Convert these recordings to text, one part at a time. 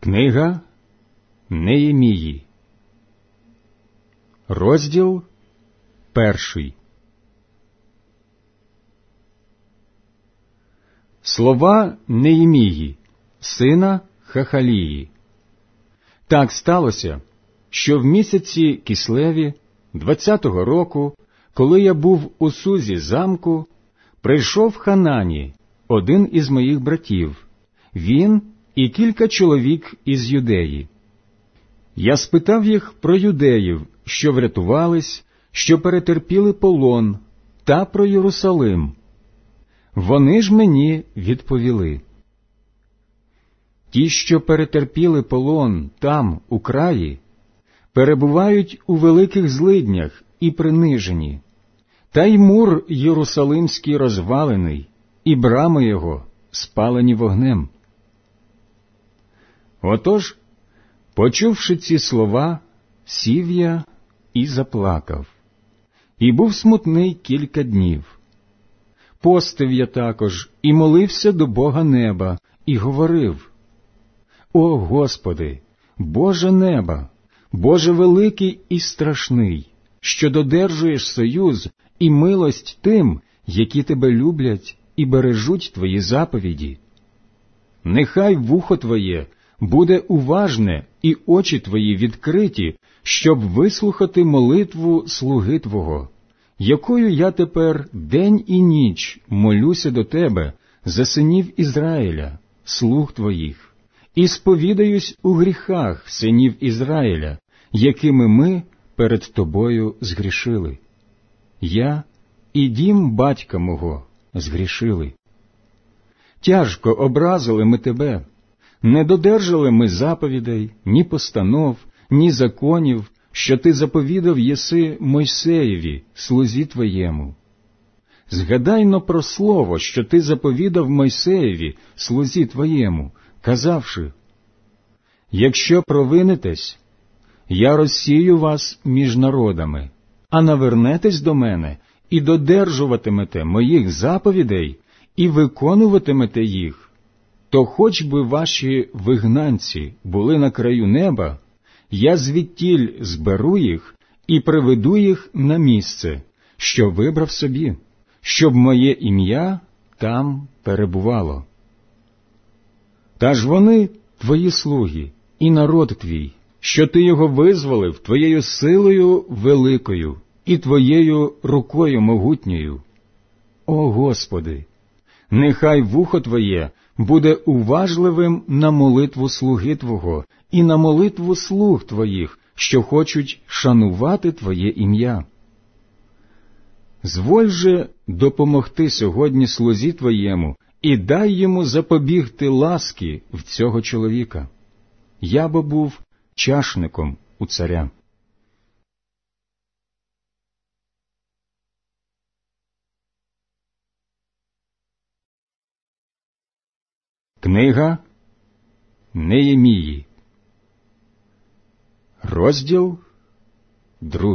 Книга Неємії, розділ 1. Слова Неємії, сина Хахалії. Так сталося, що в місяці Кислеві 20-го року, коли я був у Сузі замку, прийшов Ханані, один із моїх братів, він і кілька чоловік із Юдеї. Я спитав їх про юдеїв, що врятувались, що перетерпіли полон, та про Єрусалим. Вони ж мені відповіли: ті, що перетерпіли полон там, у краї, перебувають у великих злиднях і принижені, та й мур Єрусалимський розвалений, і брами його спалені вогнем. Отож, почувши ці слова, сів я і заплакав, і був смутний кілька днів. Постив я також і молився до Бога неба, і говорив: «О Господи, Боже неба, Боже великий і страшний, що додержуєш союз і милость тим, які Тебе люблять і бережуть Твої заповіді. Нехай вухо Твоє буде уважне і очі Твої відкриті, щоб вислухати молитву слуги Твого, якою я тепер день і ніч молюся до Тебе за синів Ізраїля, слуг Твоїх, і сповідаюсь у гріхах синів Ізраїля, якими ми перед Тобою згрішили. Я і дім батька мого згрішили. Тяжко образили ми Тебе, не додержали ми заповідей, ні постанов, ні законів, що Ти заповідав єси Мойсеєві, слузі Твоєму. Згадай-но про слово, що Ти заповідав Мойсеєві, слузі Твоєму, казавши: якщо провинитесь, я розсію вас між народами, а навернетесь до мене і додержуватимете моїх заповідей і виконуватимете їх, то хоч би ваші вигнанці були на краю неба, я звідтіль зберу їх і приведу їх на місце, що вибрав собі, щоб моє ім'я там перебувало. Та ж вони твої слуги і народ твій, що ти його визволив твоєю силою великою і твоєю рукою могутньою. О Господи, нехай вухо Твоє буде уважливим на молитву слуги Твого і на молитву слуг Твоїх, що хочуть шанувати Твоє ім'я. Зволь же допомогти сьогодні слузі Твоєму і дай йому запобігти ласки в цього чоловіка. Я бо був чашником у царя». Книга Неємії, розділ 2.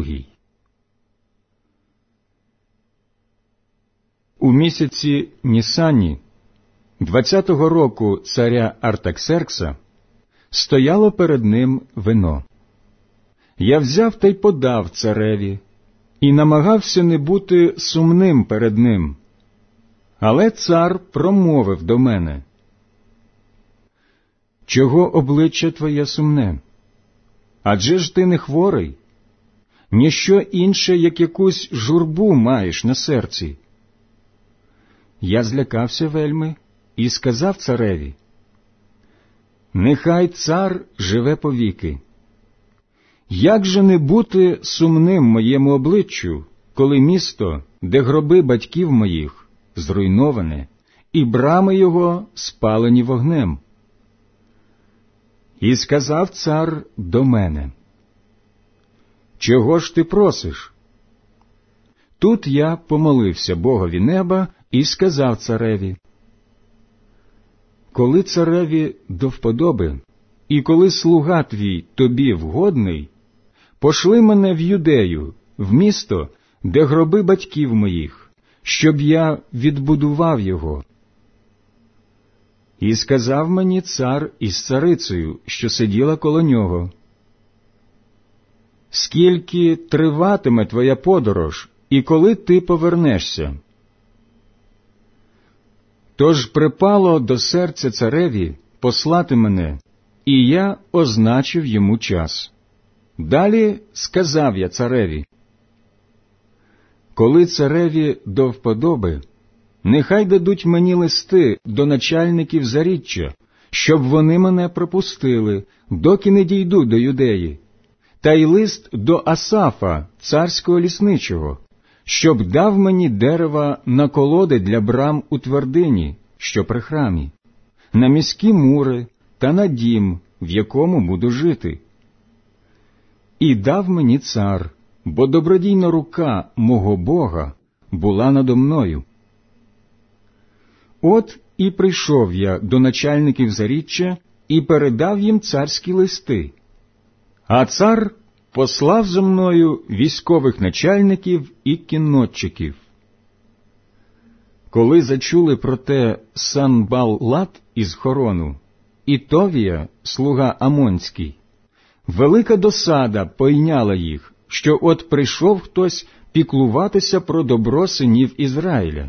У місяці Нісані 20-го року царя Артаксеркса стояло перед ним вино. Я взяв та й подав цареві, і намагався не бути сумним перед ним. Але цар промовив до мене: «Чого обличчя твоє сумне? Адже ж ти не хворий? Ніщо інше, як якусь журбу маєш на серці». Я злякався вельми і сказав цареві: «Нехай цар живе повіки. Як же не бути сумним моєму обличчю, коли місто, де гроби батьків моїх, зруйноване, і брами його спалені вогнем?» І сказав цар до мене: «Чого ж ти просиш?» Тут я помолився Богові неба і сказав цареві: «Коли цареві до вподоби, і коли слуга твій тобі вгодний, пошли мене в Юдею, в місто, де гроби батьків моїх, щоб я відбудував його». І сказав мені цар із царицею, що сиділа коло нього: скільки триватиме твоя подорож, і коли ти повернешся? Тож припало до серця цареві послати мене, і я означив йому час. Далі сказав я цареві: коли цареві до вподоби, нехай дадуть мені листи до начальників заріччя, щоб вони мене пропустили, доки не дійду до Юдеї, та й лист до Асафа, царського лісничого, щоб дав мені дерева на колоди для брам у твердині, що при храмі, на міські мури та на дім, в якому буду жити. І дав мені цар, бо добродійна рука мого Бога була надо мною. От і прийшов я до начальників заріччя і передав їм царські листи. А цар послав за мною військових начальників і кіннотчиків. Коли зачули про те Санбаллат із Хорону і Товія, слуга Амонський, велика досада пойняла їх, що от прийшов хтось піклуватися про добро синів Ізраїля.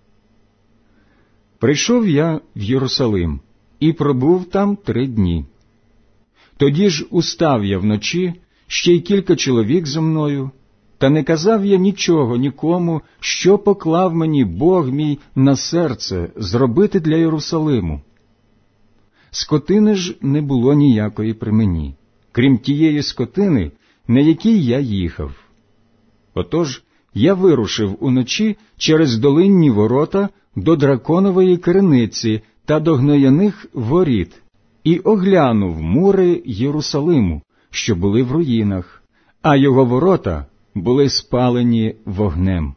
Прийшов я в Єрусалим і пробув там 3 дні. Тоді ж устав я вночі, ще й кілька чоловік зо мною, та не казав я нічого нікому, що поклав мені Бог мій на серце зробити для Єрусалиму. Скотини ж не було ніякої при мені, крім тієї скотини, на якій я їхав. Отож я вирушив уночі через долинні ворота до драконової криниці та до гнояних воріт, і оглянув мури Єрусалиму, що були в руїнах, а його ворота були спалені вогнем.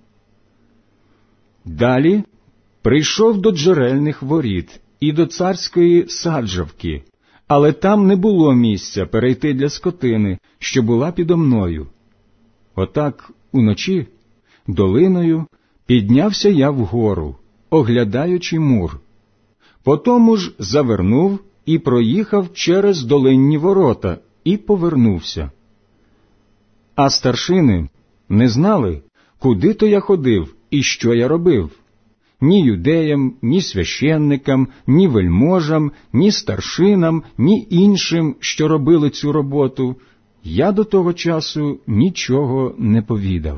Далі прийшов до джерельних воріт і до царської саджавки, але там не було місця перейти для скотини, що була підо мною. Отак уночі долиною піднявся я вгору, оглядаючи мур. Потому ж завернув і проїхав через долинні ворота і повернувся. А старшини не знали, куди то я ходив і що я робив. Ні юдеям, ні священникам, ні вельможам, ні старшинам, ні іншим, що робили цю роботу, я до того часу нічого не повідав.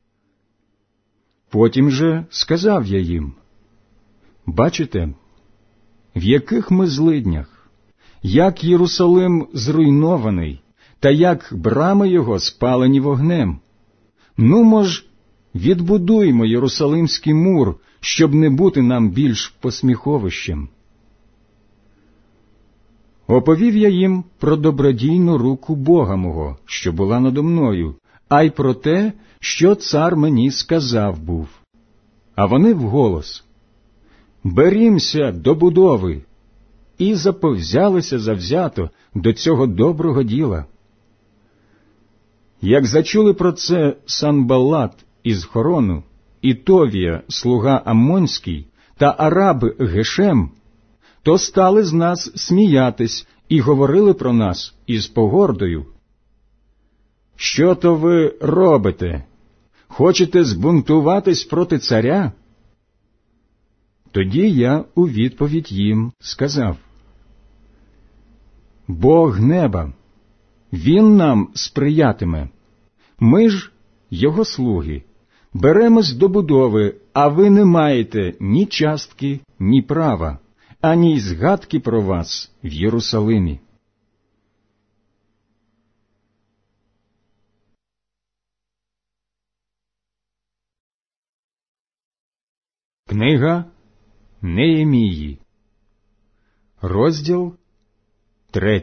Потім же сказав я їм: бачите, в яких ми злиднях, як Єрусалим зруйнований, та як брами його спалені вогнем. Нумо ж, відбудуймо Єрусалимський мур, щоб не бути нам більш посміховищем. Оповів я їм про добродійну руку Бога мого, що була надо мною, а й про те, що цар мені сказав був. А вони вголос: берімся до будови, і заповзялися завзято до цього доброго діла. Як зачули про це Санбаллат із Хорону, і Товія, слуга Амонський, та араб Гешем, то стали з нас сміятись і говорили про нас із погордою: що то ви робите? Хочете збунтуватись проти царя? Тоді я у відповідь їм сказав: Бог неба, Він нам сприятиме. Ми ж, Його слуги, беремось до будови, а ви не маєте ні частки, ні права, ані й згадки про вас в Єрусалимі. Книга Неємії, розділ 3.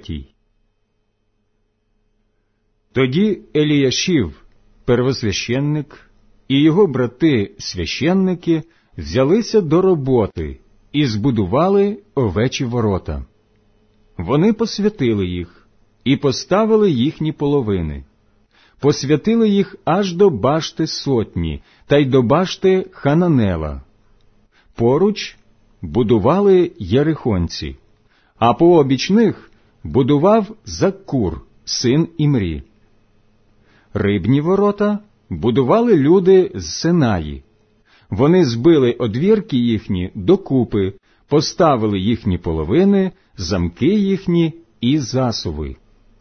Тоді Еліяшів, первосвященник, і його брати-священники взялися до роботи і збудували овечі ворота. Вони посвятили їх і поставили їхні половини. Посвятили їх аж до башти сотні та й до башти Хананела. Поруч будували єрихонці, а пообіч них будував Заккур, син Імрі. Рибні ворота будували люди з Синаї. Вони збили одвірки їхні докупи, поставили їхні половини, замки їхні і засуви.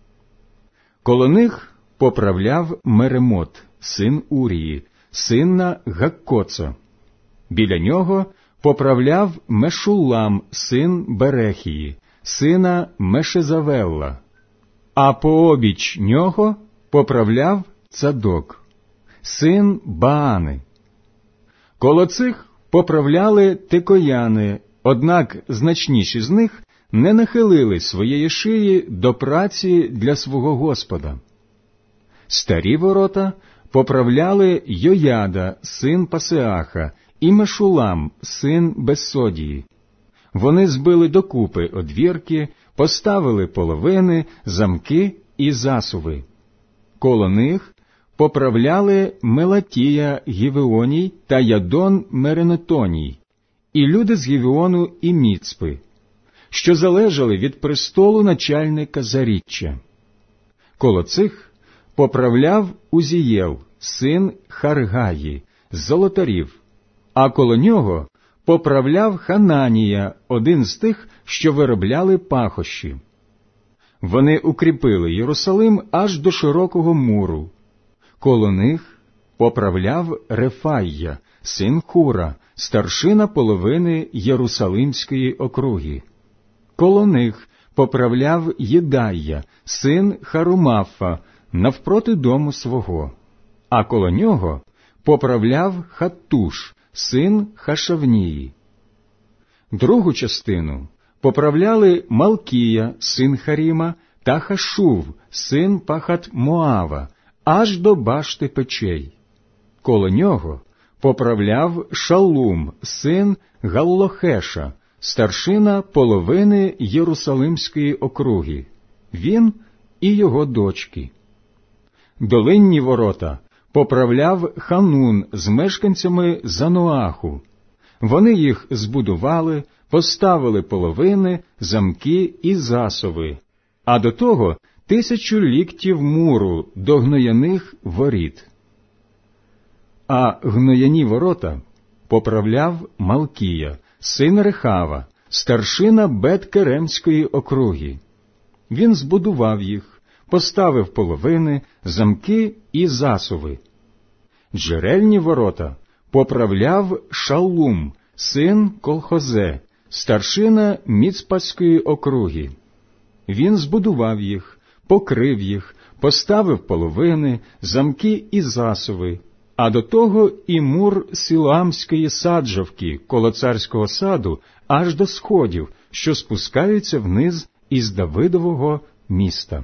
Коло них поправляв Меремот, син Урії, сина Гаккоца. Біля нього поправляв Мешулам, син Берехії, сина Мешезавелла, а пообіч нього поправляв Цадок, син Баани. Коло цих поправляли текояни, однак значніші з них не нахилили своєї шиї до праці для свого Господа. Старі ворота поправляли Йояда, син Пасеаха, і Мешулам, син Бессодії. Вони збили докупи одвірки, поставили половини, замки і засуви. Коло них поправляли Мелатія Гівеоній та Ядон Меренетоній, і люди з Гівеону і Міцпи, що залежали від престолу начальника заріччя. Коло цих поправляв Узієл, син Харгаї, з золотарів, а коло нього поправляв Хананія, один з тих, що виробляли пахощі. Вони укріпили Єрусалим аж до широкого муру. Коло них поправляв Рефайя, син Хура, старшина половини Єрусалимської округи. Коло них поправляв Єдайя, син Харумафа, навпроти дому свого, а коло нього поправляв Хаттуш, син Хашавнії. Другу частину поправляли Малкія, син Харіма, та Хашув, син Пахат-Моава, аж до башти печей. Коло нього поправляв Шалум, син Галлохеша, старшина половини Єрусалимської округи, він і його дочки. Долинні ворота поправляв Ханун з мешканцями Зануаху. Вони їх збудували, поставили половини, замки і засови, а до того 1000 ліктів муру до гнояних воріт. А гнояні ворота поправляв Малкія, син Рехава, старшина Бет-Керемської округи. Він збудував їх, поставив половини, замки і засуви. Джерельні ворота поправляв Шалум, син Колхозе, старшина Міцпаської округи. Він збудував їх, покрив їх, поставив половини, замки і засуви, а до того і мур Сілоамської саджавки коло царського саду аж до сходів, що спускаються вниз із Давидового міста.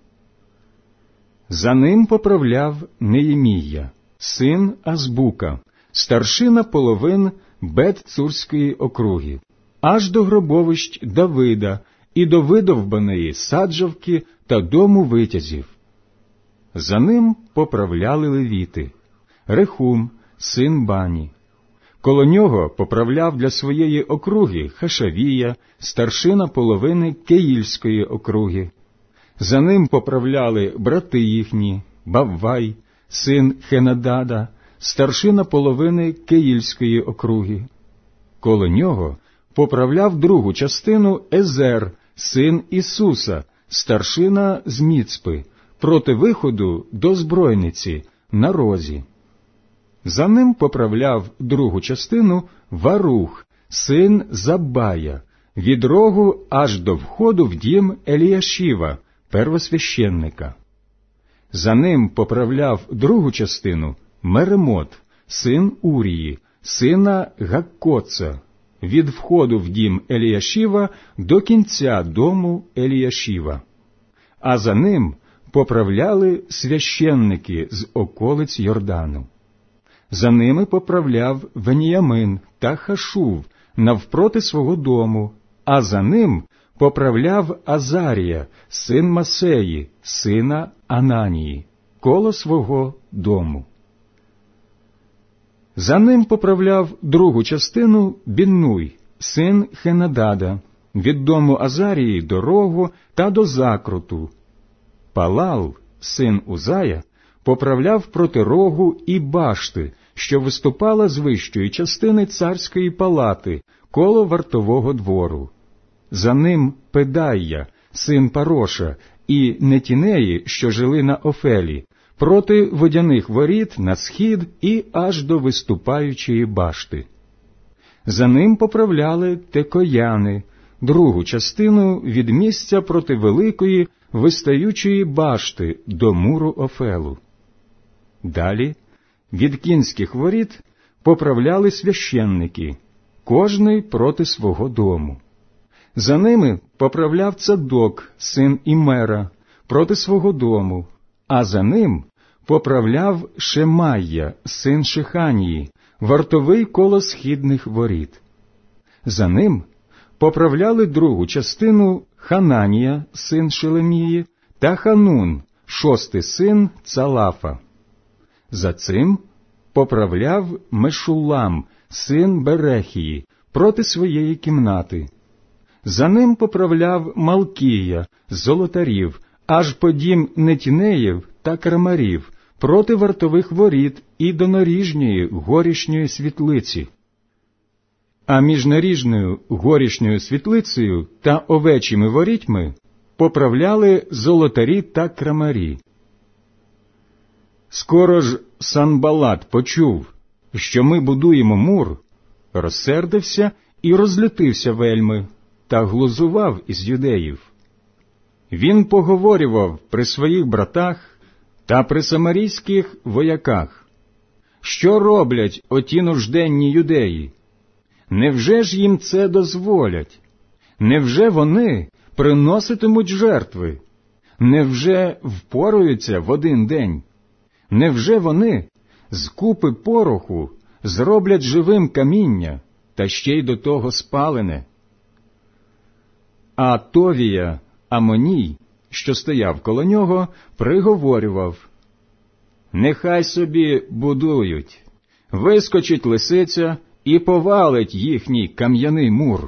За ним поправляв Неємія, син Азбука, старшина половин Бет-Цурської округи, аж до гробовищ Давида і до видовбаної саджавки та дому витязів. За ним поправляли левіти, Рехум, син Бані. Коло нього поправляв для своєї округи Хашавія, старшина половини Кеїльської округи. За ним поправляли брати їхні, Баввай, син Хенадада, старшина половини Кеїльської округи. Коло нього поправляв другу частину Езер, син Ісуса, старшина з Міцпи, проти виходу до збройниці на розі. За ним поправляв другу частину Варух, син Забая, від рогу аж до входу в дім Еліяшіва, первосвященника. За ним поправляв другу частину Меремот, син Урії, сина Гаккоца, від входу в дім Еліяшіва до кінця дому Еліяшіва. А за ним поправляли священники з околиць Йордану. За ними поправляв Веніямин та Хашув навпроти свого дому, а за ним поправляв Азарія, син Масеї, сина Ананії, коло свого дому. За ним поправляв другу частину Біннуй, син Хенадада, від дому Азарії до Рогу та до Закруту. Палал, син Узая, поправляв проти Рогу і башти, що виступала з вищої частини царської палати, коло вартового двору. За ним Педайя, син Пароша, і Нетінеї, що жили на Офелі, проти водяних воріт на схід і аж до виступаючої башти. За ним поправляли текояни, другу частину від місця проти великої вистаючої башти до муру Офелу. Далі від кінських воріт поправляли священники, кожний проти свого дому. За ними поправляв Цадок, син Імера, проти свого дому, а за ним поправляв Шемайя, син Шеханії, вартовий коло східних воріт. За ним поправляли другу частину Хананія, син Шелемії, та Ханун, шостий син Цалафа. За цим поправляв Мешулам, син Берехії, проти своєї кімнати. За ним поправляв Малкія з золотарів, аж по дім Нетінеїв та Крамарів, проти вартових воріт і до наріжньої горішньої світлиці. А між наріжною горішньою світлицею та овечими ворітьми поправляли золотарі та крамарі. Скоро ж Санбалат почув, що ми будуємо мур, розсердився і розлютився вельми, та глузував із юдеїв. Він поговорював при своїх братах та при самарійських вояках: що роблять оті нужденні юдеї? Невже ж їм це дозволять? Невже вони приноситимуть жертви? Невже впораються в один день? Невже вони з купи пороху зроблять живим каміння, та ще й до того спалене? А Товія, Амоній, що стояв коло нього, приговорював: нехай собі будують, вискочить лисиця і повалить їхній кам'яний мур.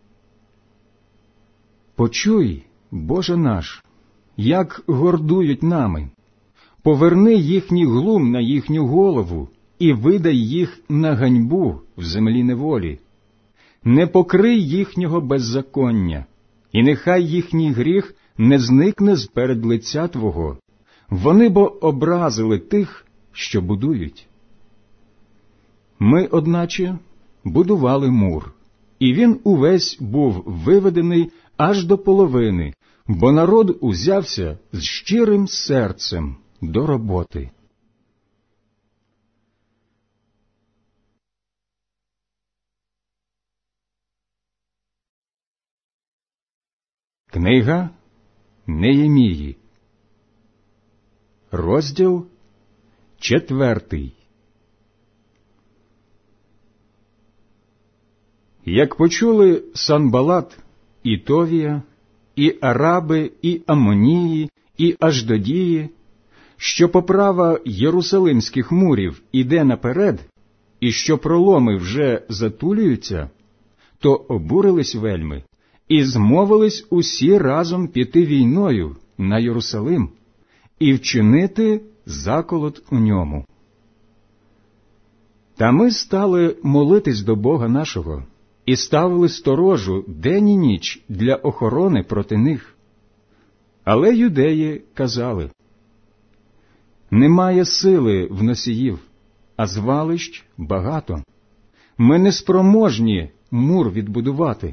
Почуй, Боже наш, як гордують нами. Поверни їхній глум на їхню голову і видай їх на ганьбу в землі неволі. Не покрий їхнього беззаконня, і нехай їхній гріх не зникне з перед лиця Твого. Вони бо образили тих, що будують. Ми, одначе, будували мур, і він увесь був виведений аж до половини, бо народ узявся з щирим серцем до роботи. Книга Неємії, розділ 4. Як почули Санбалат, і Товія, і араби, і Амонії, і Аждодії, що поправа єрусалимських мурів іде наперед, і що проломи вже затулюються, то обурились вельми і змовились усі разом піти війною на Єрусалим і вчинити заколот у ньому. Та ми стали молитись до Бога нашого і ставили сторожу день і ніч для охорони проти них. Але юдеї казали: немає сили в носіїв, а звалищ багато. Ми не спроможні мур відбудувати.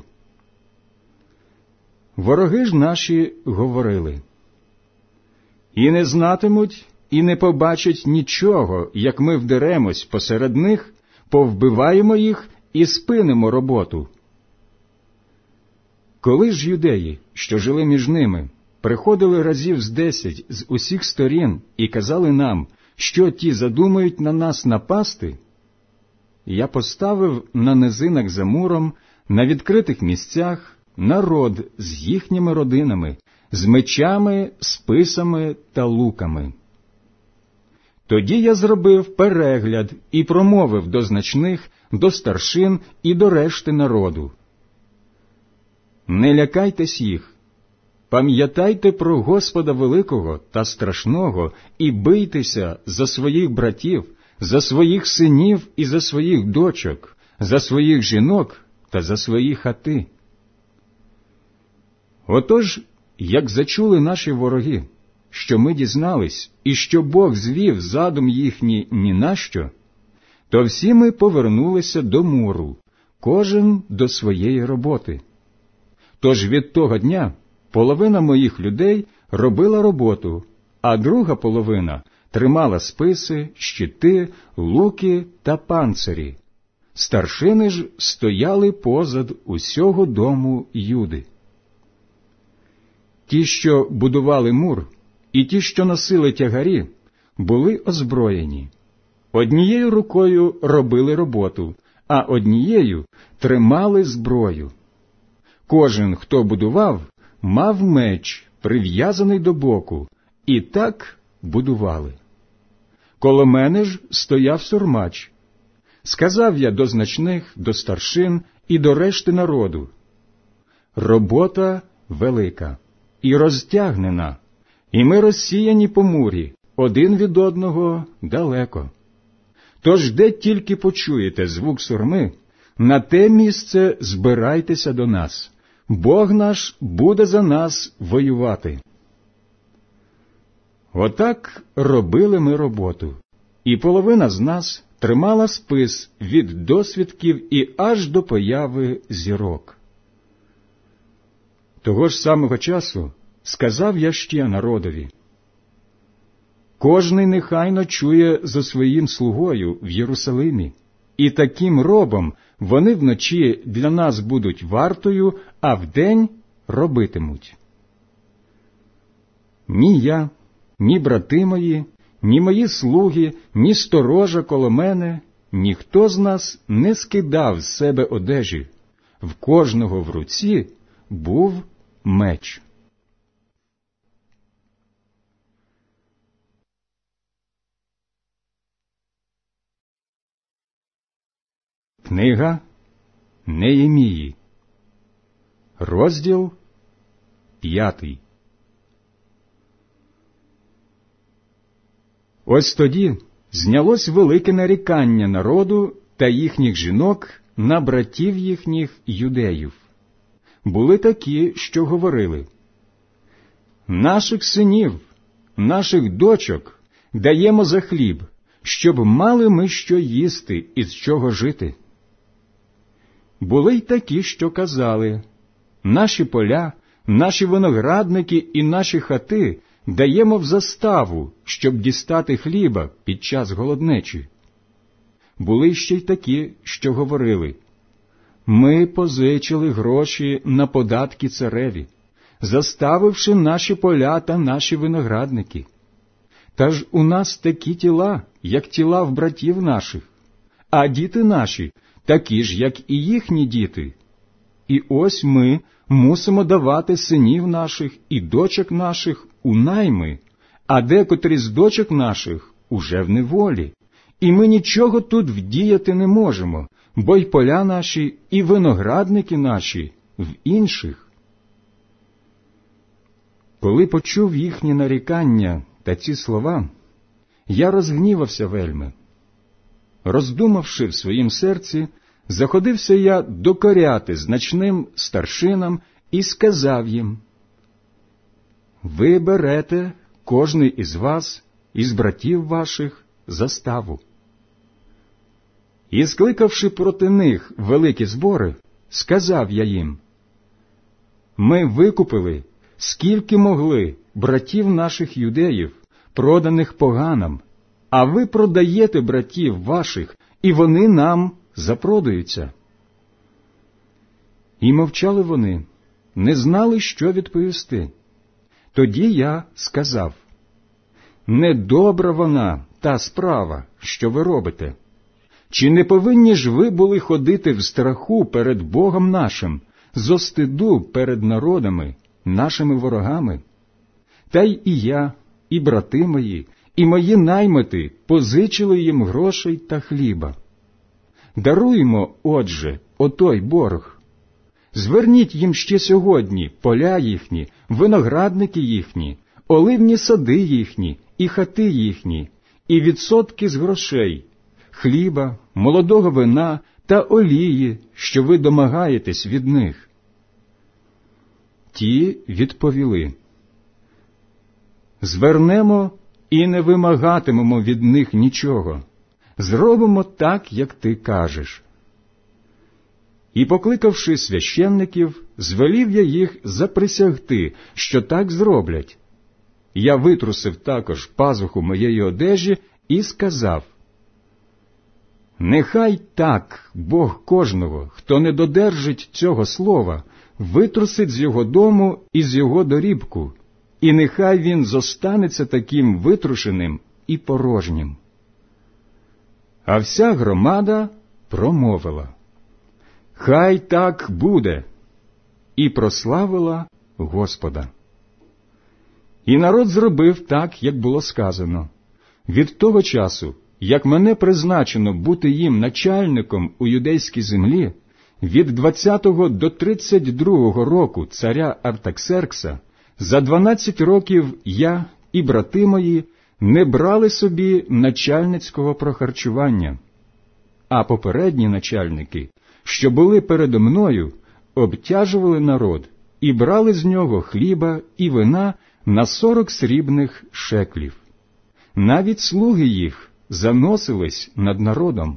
Вороги ж наші говорили: і не знатимуть, і не побачать нічого, як ми вдеремось посеред них, повбиваємо їх і спинимо роботу. Коли ж юдеї, що жили між ними, приходили разів з 10 з усіх сторін і казали нам, що ті задумають на нас напасти, я поставив на низинах за муром, на відкритих місцях, народ з їхніми родинами, з мечами, списами та луками. Тоді я зробив перегляд і промовив до значних, до старшин і до решти народу. Не лякайтесь їх, пам'ятайте про Господа великого та страшного і бийтеся за своїх братів, за своїх синів і за своїх дочок, за своїх жінок та за свої хати. Отож, як зачули наші вороги, що ми дізнались, і що Бог звів задум їхній ні на що, то всі ми повернулися до муру, кожен до своєї роботи. Тож від того дня половина моїх людей робила роботу, а друга половина тримала списи, щити, луки та панцирі. Старшини ж стояли позад усього дому Юди. Ті, що будували мур, і ті, що носили тягарі, були озброєні. Однією рукою робили роботу, а однією тримали зброю. Кожен, хто будував, мав меч, прив'язаний до боку, і так будували. Коло мене ж стояв сурмач. Сказав я до значних, до старшин і до решти народу: робота велика і розтягнена, і ми розсіяні по мурі, один від одного далеко. Тож де тільки почуєте звук сурми, на те місце збирайтеся до нас. Бог наш буде за нас воювати. Отак робили ми роботу, і половина з нас тримала спис від досвідків і аж до появи зірок. Того ж самого часу сказав я ще народові: кожний нехай ночує за своїм слугою в Єрусалимі, і таким робом вони вночі для нас будуть вартою, а вдень робитимуть. Ні я, ні брати мої, ні мої слуги, ні сторожа коло мене, ніхто з нас не скидав з себе одежі. В кожного в руці був меч. Книга Неємії, розділ 5. Ось тоді знялось велике нарікання народу та їхніх жінок на братів їхніх юдеїв. Були такі, що говорили: наших синів, наших дочок даємо за хліб, щоб мали ми що їсти і з чого жити. Були й такі, що казали: наші поля, наші виноградники і наші хати даємо в заставу, щоб дістати хліба під час голоднечі. Були ще й такі, що говорили: ми позичили гроші на податки цареві, заставивши наші поля та наші виноградники. Та ж у нас такі тіла, як тіла в братів наших, а діти наші такі ж, як і їхні діти. І ось ми мусимо давати синів наших і дочок наших у найми, а декотрі з дочок наших уже в неволі. І ми нічого тут вдіяти не можемо, бо й поля наші, і виноградники наші в інших. Коли почув їхні нарікання та ці слова, я розгнівався вельми. Роздумавши в своїм серці, заходився я докоряти значним старшинам і сказав їм: ви берете, кожний із вас, із братів ваших, заставу. І, скликавши проти них великі збори, сказав я їм: ми викупили, скільки могли, братів наших юдеїв, проданих поганам, а ви продаєте братів ваших, і вони нам запродаються. І мовчали вони, не знали, що відповісти. Тоді я сказав: недобра вона, та справа, що ви робите. Чи не повинні ж ви були ходити в страху перед Богом нашим, зо стиду перед народами, нашими ворогами? Та й і я, і брати мої, і мої наймити позичили їм грошей та хліба. Даруймо, отже, отой борг. Зверніть їм ще сьогодні поля їхні, виноградники їхні, оливні сади їхні, і хати їхні, і відсотки з грошей, хліба, молодого вина та олії, що ви домагаєтесь від них. Ті відповіли: звернемо і не вимагатимемо від них нічого. Зробимо так, як ти кажеш. І, покликавши священників, звелів я їх заприсягти, що так зроблять. Я витрусив також пазуху моєї одежі і сказав: нехай так Бог кожного, хто не додержить цього слова, витрусить з його дому і з його дорібку, і нехай він зостанеться таким витрушеним і порожнім. А вся громада промовила: хай так буде, і прославила Господа. І народ зробив так, як було сказано. Від того часу, як мене призначено бути їм начальником у юдейській землі, від 20-го до 32-го року царя Артаксеркса, за 12 років я і брати мої не брали собі начальницького прохарчування, а попередні начальники, що були передо мною, обтяжували народ і брали з нього хліба і вина на 40 срібних шеклів. Навіть слуги їх заносились над народом.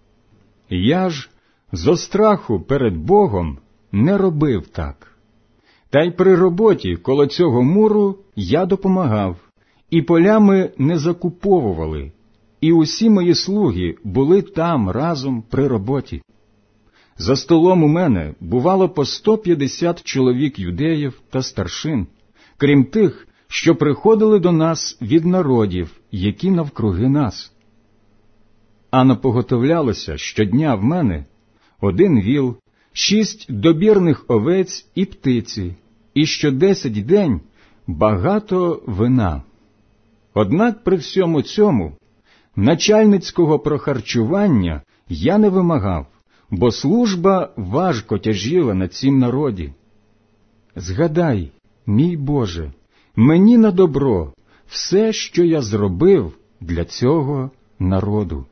Я ж зо страху перед Богом не робив так. Та й при роботі коло цього муру я допомагав, і полями не закуповували, і усі мої слуги були там разом при роботі. За столом у мене бувало по 150 чоловік юдеїв та старшин, крім тих, що приходили до нас від народів, які навкруги нас. А напоготовлялося щодня в мене 1 віл, 6 добірних овець і птиці, і що 10 день багато вина. Однак при всьому цьому начальницького прохарчування я не вимагав, бо служба важко тяжіла на цім народі. Згадай, мій Боже, мені на добро все, що я зробив для цього народу.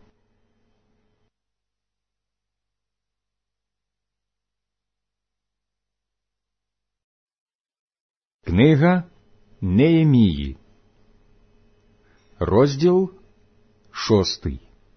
Книга Неємії, розділ 6.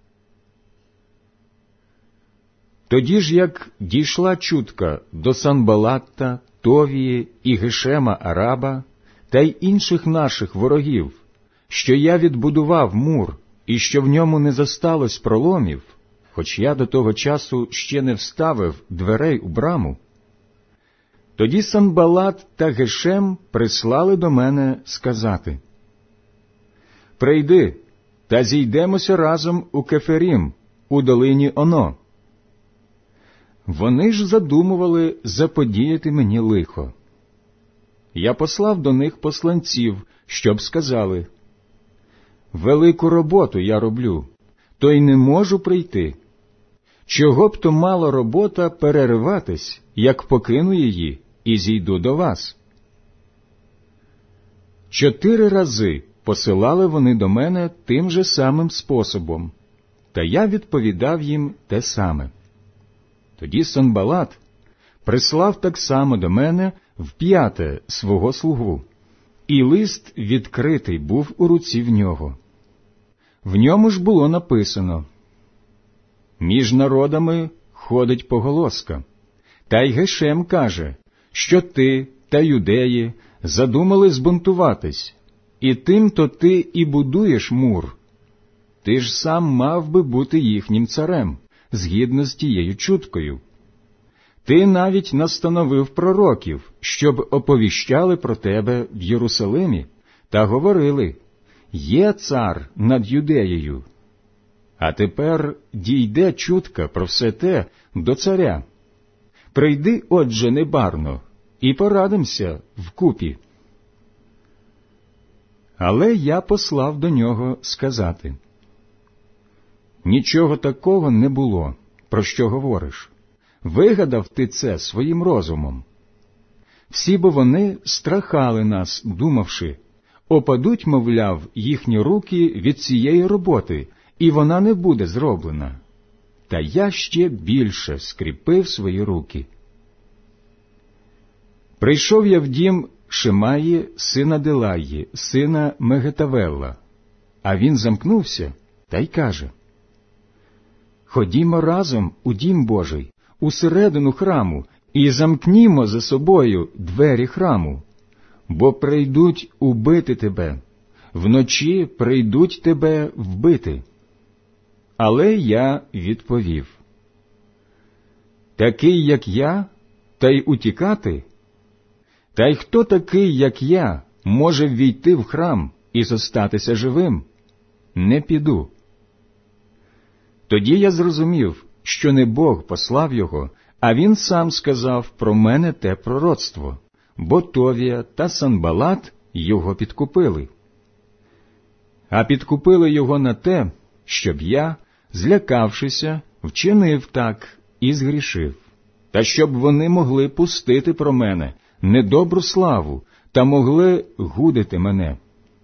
Тоді ж, як дійшла чутка до Санбалата, Товії і Гешема Араба та й інших наших ворогів, що я відбудував мур і що в ньому не зосталось проломів, хоч я до того часу ще не вставив дверей у браму, тоді Санбалат та Гешем прислали до мене сказати: «Прийди, та зійдемося разом у Кеферім, у долині Оно». Вони ж задумували заподіяти мені лихо. Я послав до них посланців, щоб сказали: «Велику роботу я роблю, то й не можу прийти. Чого б то мала робота перериватись, як покину її і зійду до вас?» 4 рази посилали вони до мене тим же самим способом, та я відповідав їм те саме. Тоді Санбалат прислав так само до мене вп'яте свого слугу, і лист відкритий був у руці в нього. В ньому ж було написано: «Між народами ходить поголоска, та й Гешем каже, що ти та юдеї задумали збунтуватись, і тим-то ти і будуєш мур. Ти ж сам мав би бути їхнім царем, згідно з тією чуткою. Ти навіть настановив пророків, щоб оповіщали про тебе в Єрусалимі, та говорили: є цар над Юдеєю. А тепер дійде чутка про все те до царя. Прийди, отже, небарно, і порадимся вкупі». Але я послав до нього сказати: нічого такого не було, про що говориш. Вигадав ти це своїм розумом. Всі бо вони страхали нас, думавши: опадуть, мовляв, їхні руки від цієї роботи, і вона не буде зроблена. Та я ще більше скріпив свої руки. Прийшов я в дім Шимаї, сина Делаї, сина Мегетавелла, а він замкнувся та й каже: ходімо разом у дім Божий, усередину храму, і замкнімо за собою двері храму, бо прийдуть убити тебе, вночі прийдуть тебе вбити. Але я відповів: такий, як я, та й утікати? Та й хто такий, як я, може ввійти в храм і зостатися живим? Не піду. Тоді я зрозумів, що не Бог послав його, а він сам сказав про мене те пророцтво, бо Товія та Санбалат його підкупили. А підкупили його на те, щоб я, злякавшися, вчинив так і згрішив, та щоб вони могли пустити про мене недобру славу та могли гудити мене.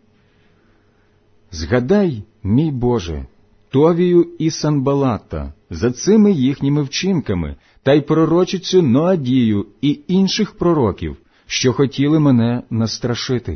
Згадай, мій Боже, Товію і Санбалата за цими їхніми вчинками, та й пророчицю Ноадію і інших пророків, що хотіли мене настрашити.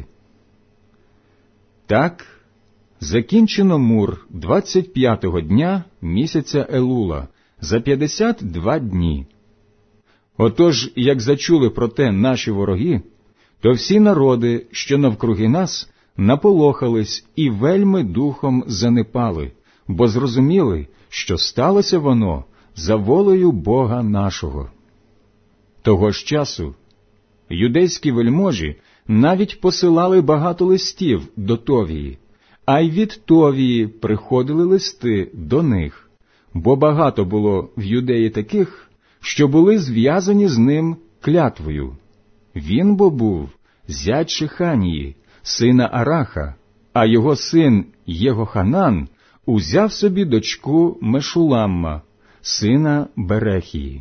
Так, закінчено мур 25-го дня місяця Елула за 52 дні. Отож, як зачули про те наші вороги, то всі народи, що навкруги нас, наполохались і вельми духом занепали, бо зрозуміли, що сталося воно за волею Бога нашого. Того ж часу юдейські вельможі навіть посилали багато листів до Товії, а й від Товії приходили листи до них, бо багато було в Юдеї таких, що були зв'язані з ним клятвою. Він бо був зять Шиханії, сина Араха, а його син Єгоханан узяв собі дочку Мешуламма, сина Берехії.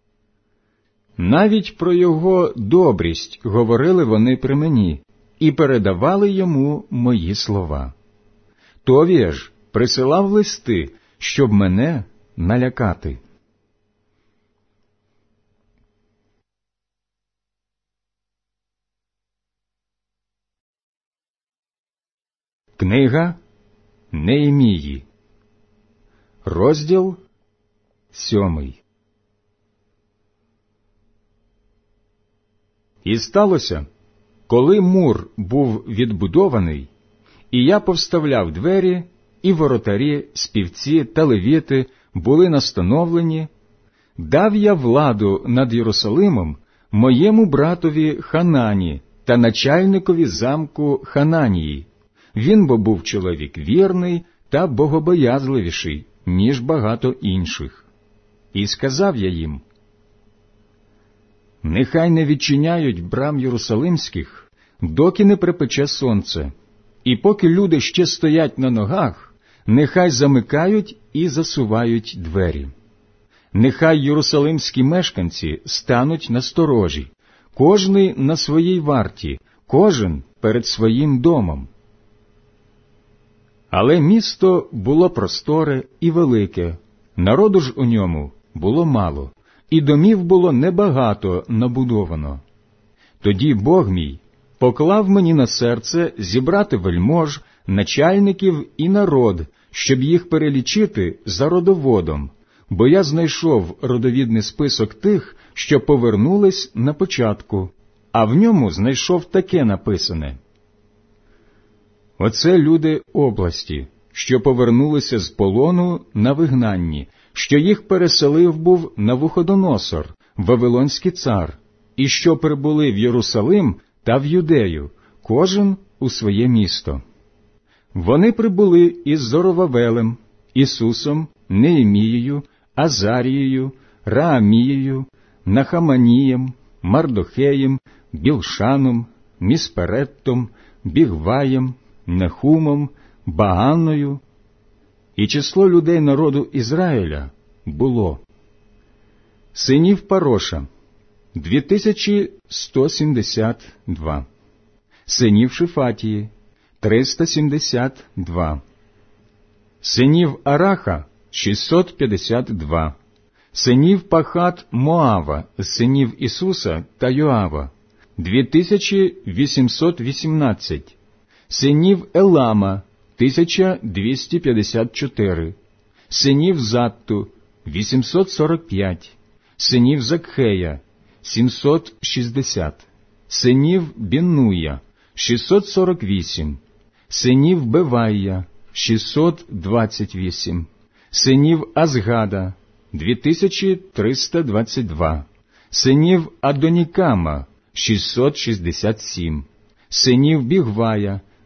Навіть про його добрість говорили вони при мені і передавали йому мої слова. Товія ж присилав листи, щоб мене налякати. Книга Неємії, розділ 7. І сталося, коли мур був відбудований, і я повставляв двері, і воротарі, співці та левіти були настановлені, дав я владу над Єрусалимом моєму братові Ханані та начальникові замку Хананії. Він бо був чоловік вірний та богобоязливіший, ніж багато інших. І сказав я їм: нехай не відчиняють брам Єрусалимських, доки не припече сонце, і поки люди ще стоять на ногах, нехай замикають і засувають двері. Нехай єрусалимські мешканці стануть на сторожі, кожний на своїй варті, кожен перед своїм домом. Але місто було просторе і велике, народу ж у ньому було мало, і домів було небагато набудовано. Тоді Бог мій поклав мені на серце зібрати вельмож, начальників і народ, щоб їх перелічити за родоводом, бо я знайшов родовідний список тих, що повернулись на початку, а в ньому знайшов таке написане: оце люди області, що повернулися з полону на вигнанні, що їх переселив був Навуходоносор, вавилонський цар, і що прибули в Єрусалим та в Юдею, кожен у своє місто. Вони прибули із Зоровавелем, Ісусом, Неємією, Азарією, Раамією, Нахаманієм, Мардохеєм, Білшаном, Міспереттом, Бігваєм, Нехумом, Баанною, і число людей народу Ізраїля було: синів Пароша – 2172, синів Шифатії – 372, синів Араха – 652, синів Пахат Моава з синів Ісуса та Йоава – 2818, синів Елама – 1254, синів Затту – 845, синів Закхея – 760, синів Біннуя – 648, синів Бевая – 628, синів Азгада – 2322, синів Адонікама – 667, синів Бігвая –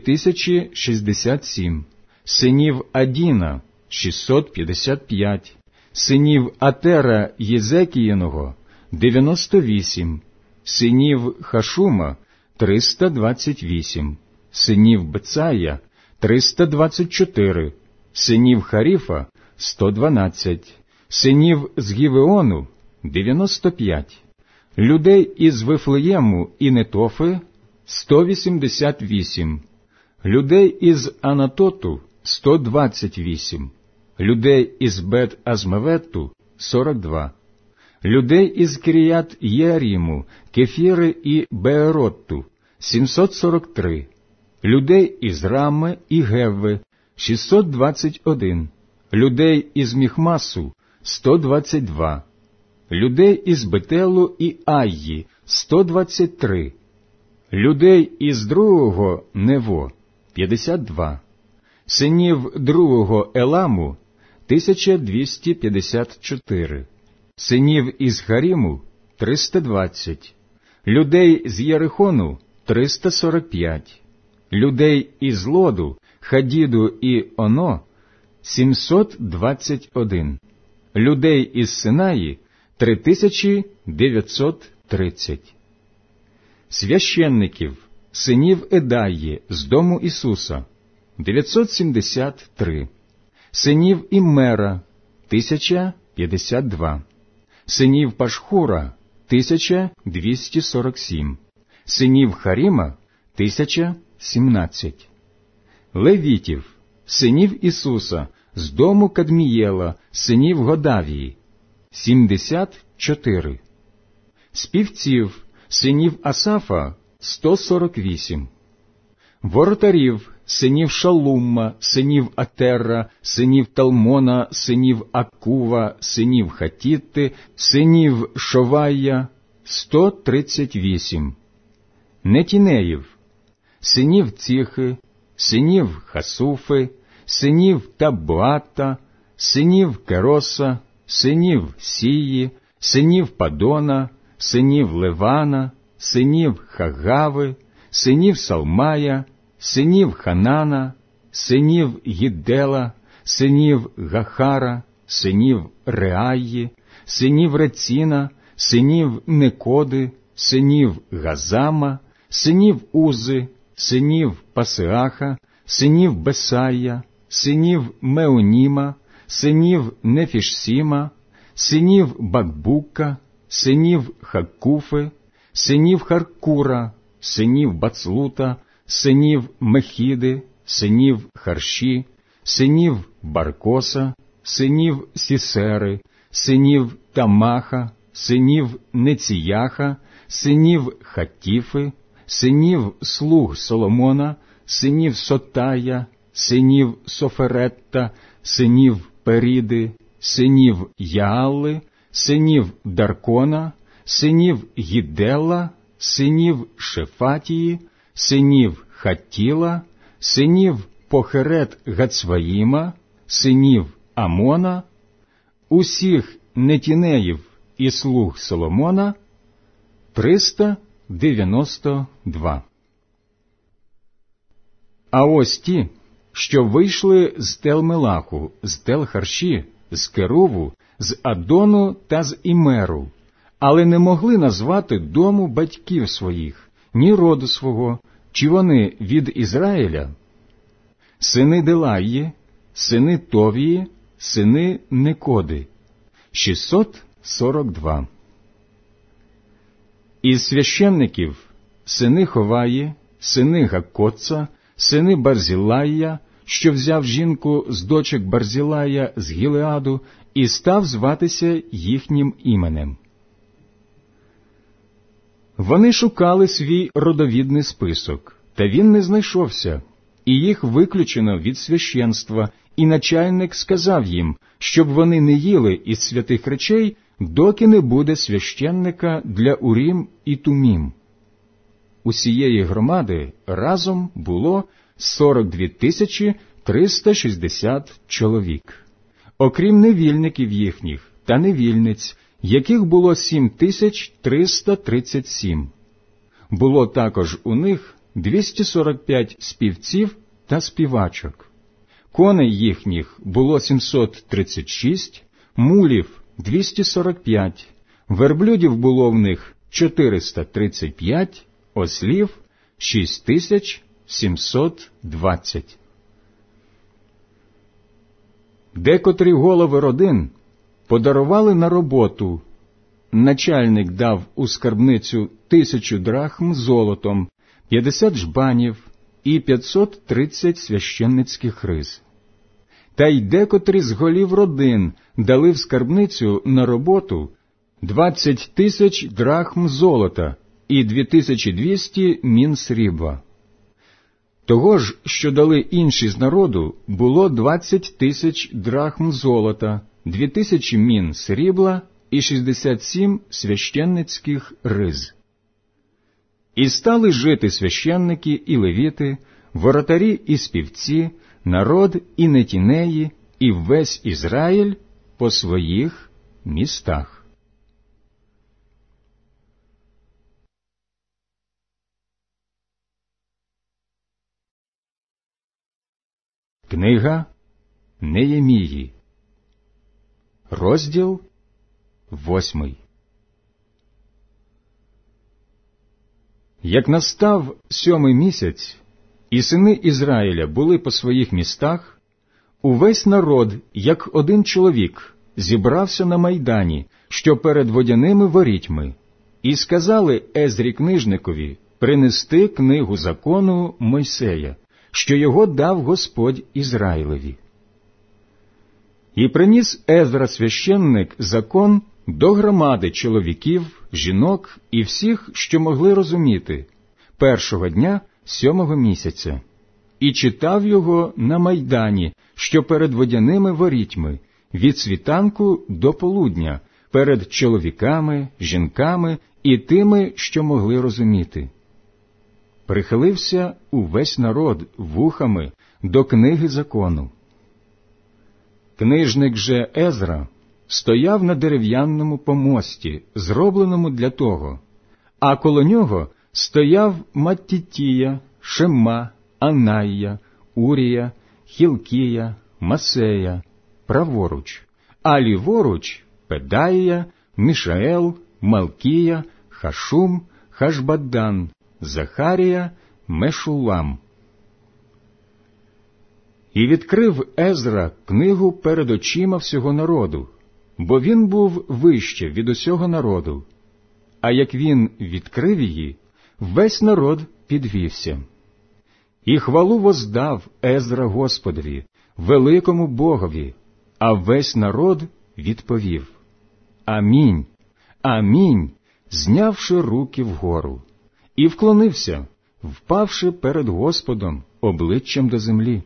2067, синів Адіна – 655, синів Атера Єзекіїного – 98, синів Хашума – 328, синів Бецая – 324, синів Харіфа – 112, синів з Гівеону – 95, людей із Вифлеєму і Нетофи – 188, людей із Анатоту – 128, людей із Бет-Азмаветту – 42, людей із Кіріят Єаріму, Кефіри і Бееротту – 743, людей із Рами і Гевви – 621, людей із Міхмасу – 122, людей із Бетелу і Айї – 123, людей із другого Нево – 52, синів другого Еламу – 1254, синів із Харіму – 320, людей з Єрихону – 345, людей із Лоду, Хадіду і Оно – 721, людей із Синаї – 3930. Священників, синів Едаї з дому Ісуса – 973, синів Іммера – 1052, синів Пашхура – 1247, синів Харіма – 1017, левітів, синів Ісуса з дому Кадмієла, синів Годавії – 74, співців, синів Асафа – 148, воротарів, синів Шалумма, синів Атерра, синів Талмона, синів Акува, синів Хатітти, синів Шовая – 138, нетінеїв, синів Ціхи, синів Хасуфи, синів Таббуата, синів Кероса, синів Сії, синів Падона, синів Левана, синів Хагави, синів Салмая, синів Ханана, синів Гіддела, синів Гахара, синів Реаї, синів Реціна, синів Некоди, синів Газама, синів Узи, синів Пасеаха, синів Бесая, синів Меоніма, синів Нефішсіма, синів Бакбука, синів Хаккуфи, синів Харкура, синів Бацлута, синів Мехіди, синів Харші, синів Баркоса, синів Сісери, синів Тамаха, синів Неціяха, синів Хатіфи, синів слуг Соломона, синів Сотая, синів Соферетта, синів Періди, синів Яалли, синів Даркона, синів Гіддела, синів Шефатії, синів Хаттіла, синів Похерет Гацваїма, синів Амона, усіх нетінеїв і слуг Соломона 392. А ось ті, що вийшли з Тел-Мелаху, з Тел-Харші, з Керуву, з Адону та з Імеру, але не могли назвати дому батьків своїх, ні роду свого, чи вони від Ізраїля? Сини Делаї, сини Товії, сини Некоди, 642. Із священників сини Ховаї, сини Гаккоца, сини Барзілая, що взяв жінку з дочок Барзілая з Гілеаду і став зватися їхнім іменем. Вони шукали свій родовідний список, та він не знайшовся, і їх виключено від священства, і начальник сказав їм, щоб вони не їли із святих речей, доки не буде священника для Урім і Тумім. Усієї громади разом було 42 360 чоловік, окрім невільників їхніх та невільниць, яких було 7337. Було також у них 245 співців та співачок. Коней їхніх було 736, мулів 245, верблюдів було в них 435, ослів 6720. Декотрі голови родин подарували на роботу. Начальник дав у скарбницю 1000 драхм золотом, 50 жбанів і 530 священницьких риз. Та й декотрі з голів родин дали в скарбницю на роботу 20 000 драхм золота і 2200 мін срібла. Того ж, що дали інші з народу, було 20 000 драхм золота, 2000 мін срібла і 67 священницьких риз. І стали жити священники і левіти, воротарі і співці, народ і нетінеї, і весь Ізраїль по своїх містах. Книга Неємії, розділ 8. Як настав 7-й місяць, і сини Ізраїля були по своїх містах, увесь народ, як один чоловік, зібрався на майдані, що перед водяними ворітьми, і сказали Езрі книжникові принести книгу закону Мойсея, що його дав Господь Ізраїлеві. І приніс Езра священник закон до громади чоловіків, жінок і всіх, що могли розуміти, першого дня 7-го місяця, і читав його на майдані, що перед водяними ворітьми, від світанку до полудня, перед чоловіками, жінками і тими, що могли розуміти. Прихилився увесь народ вухами до книги закону. Книжник же Езра стояв на дерев'яному помості, зробленому для того, а коло нього стояв Маттітія, Шемма, Анайя, Урія, Хілкія, Масея, праворуч, а ліворуч Педаїя, Мішаел, Малкія, Хашум, Хашбаддан, Захарія, Мешулам. І відкрив Езра книгу перед очима всього народу, бо він був вище від усього народу. А як він відкрив її, весь народ підвівся. І хвалу воздав Езра Господові, великому Богові, а весь народ відповів: Амінь, амінь, знявши руки вгору, і вклонився, впавши перед Господом обличчям до землі.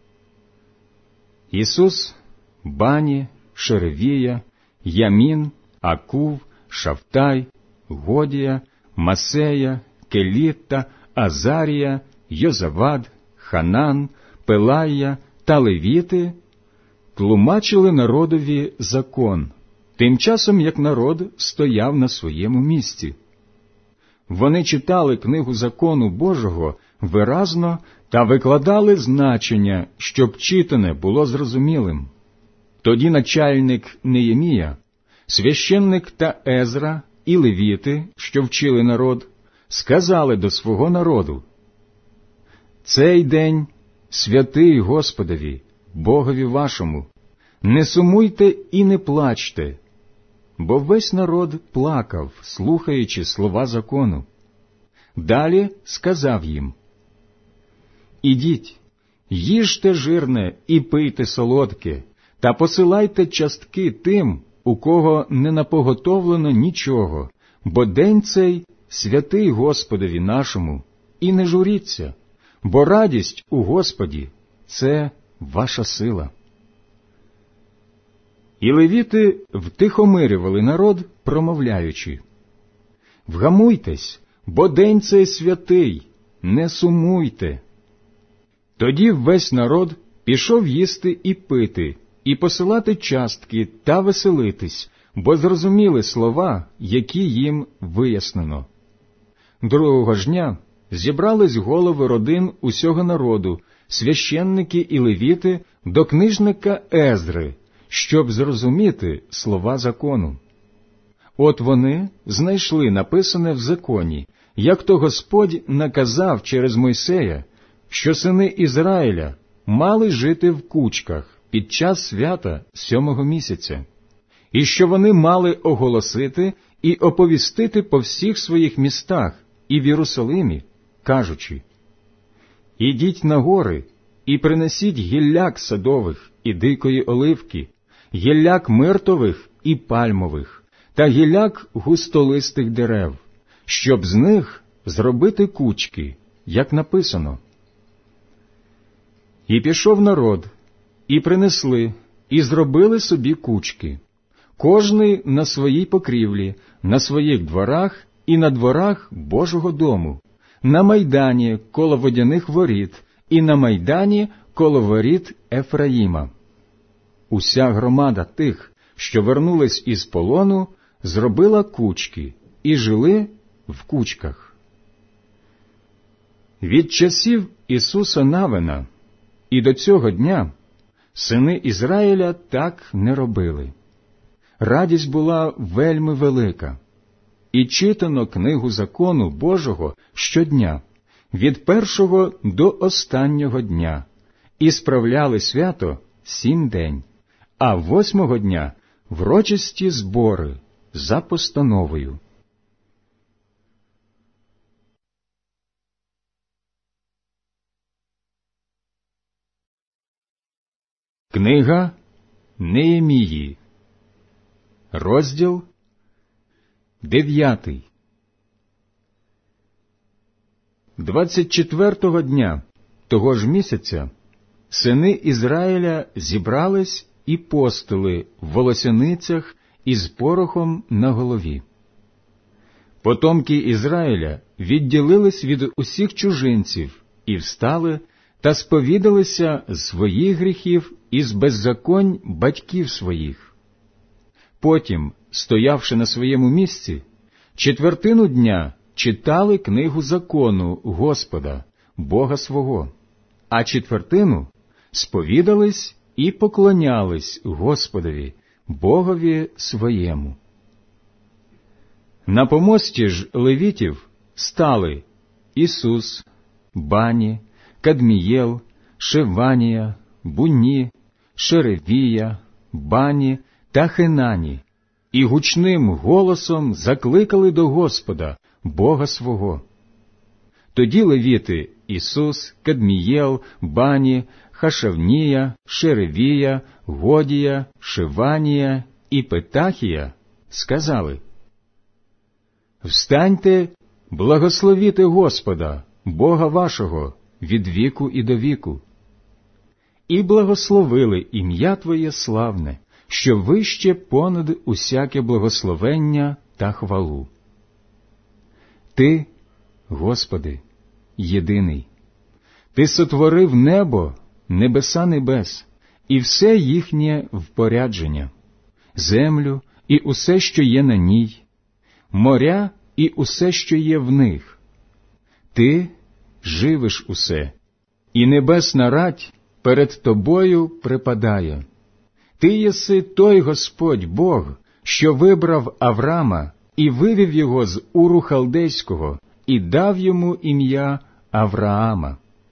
Ісус, Бані, Шеревія, Ямін, Акув, Шавтай, Годія, Масея, Келітта, Азарія, Йозавад, Ханан, Пелая та левіти тлумачили народові закон, тим часом як народ стояв на своєму місці. Вони читали книгу закону Божого виразно та викладали значення, щоб читане було зрозумілим. Тоді начальник Неємія, священник та Езра і левіти, що вчили народ, сказали до свого народу: Цей день святий Господові, Богові вашому. Не сумуйте і не плачте, бо весь народ плакав, слухаючи слова закону. Далі сказав їм: ідіть, їжте жирне і пийте солодке, та посилайте частки тим, у кого не напоготовлено нічого, бо день цей святий Господові нашому, і не журіться, бо радість у Господі – це ваша сила. І левіти втихомирювали народ, промовляючи: вгамуйтесь, бо день цей святий, не сумуйте. Тоді весь народ пішов їсти і пити, і посилати частки та веселитись, бо зрозуміли слова, які їм вияснено. Другого ж дня зібрались голови родин усього народу, священники і левіти, до книжника Ездри, щоб зрозуміти слова закону. От вони знайшли написане в законі, як то Господь наказав через Мойсея, що сини Ізраїля мали жити в кучках під час свята 7-го місяця, і що вони мали оголосити і оповістити по всіх своїх містах і в Єрусалимі, кажучи: ідіть на гори і принесіть гілляк садових і дикої оливки, гілляк миртових і пальмових, та гілляк густолистих дерев, щоб з них зробити кучки, як написано. І пішов народ, і принесли, і зробили собі кучки, кожний на своїй покрівлі, на своїх дворах і на дворах Божого дому, на майдані коло водяних воріт і на майдані коло воріт Ефраїма. Уся громада тих, що вернулись із полону, зробила кучки і жили в кучках. Від часів Ісуса Навина і до цього дня сини Ізраїля так не робили. Радість була вельми велика, і читано книгу закону Божого щодня, від першого до останнього дня, і справляли свято 7 день, а 8-го дня врочисті збори за постановою. Книга Неємії, розділ 9. 24-го дня того ж місяця сини Ізраїля зібрались і постили в волосяницях із порохом на голові. Потомки Ізраїля відділились від усіх чужинців і встали та сповідалися з своїх гріхів і з беззаконь батьків своїх. Потім, стоявши на своєму місці, четвертину дня читали книгу закону Господа, Бога свого, а четвертину сповідались і поклонялись Господові, Богові своєму. На помості ж левітів стали Ісус, Бані, Кадмієл, Шеванія, Буні, Шеревія, Бані та Хенані, і гучним голосом закликали до Господа, Бога свого. Тоді левіти Ісус, Кадмієл, Бані, Хашавнія, Шеревія, Годія, Шеванія і Петахія сказали: «Встаньте, благословіте Господа, Бога вашого, від віку і до віку. І благословили ім'я Твоє славне, що вище понад усяке благословення та хвалу. Ти, Господи, єдиний. Ти сотворив небо, небеса небес, і все їхнє впорядження, землю і усе, що є на ній, моря і усе, що є в них. Ти живиш усе, і небесна рать перед Тобою припадає. Ти єси той Господь Бог, що вибрав Аврама і вивів його з Уру Халдейського, і дав йому ім'я Авраама.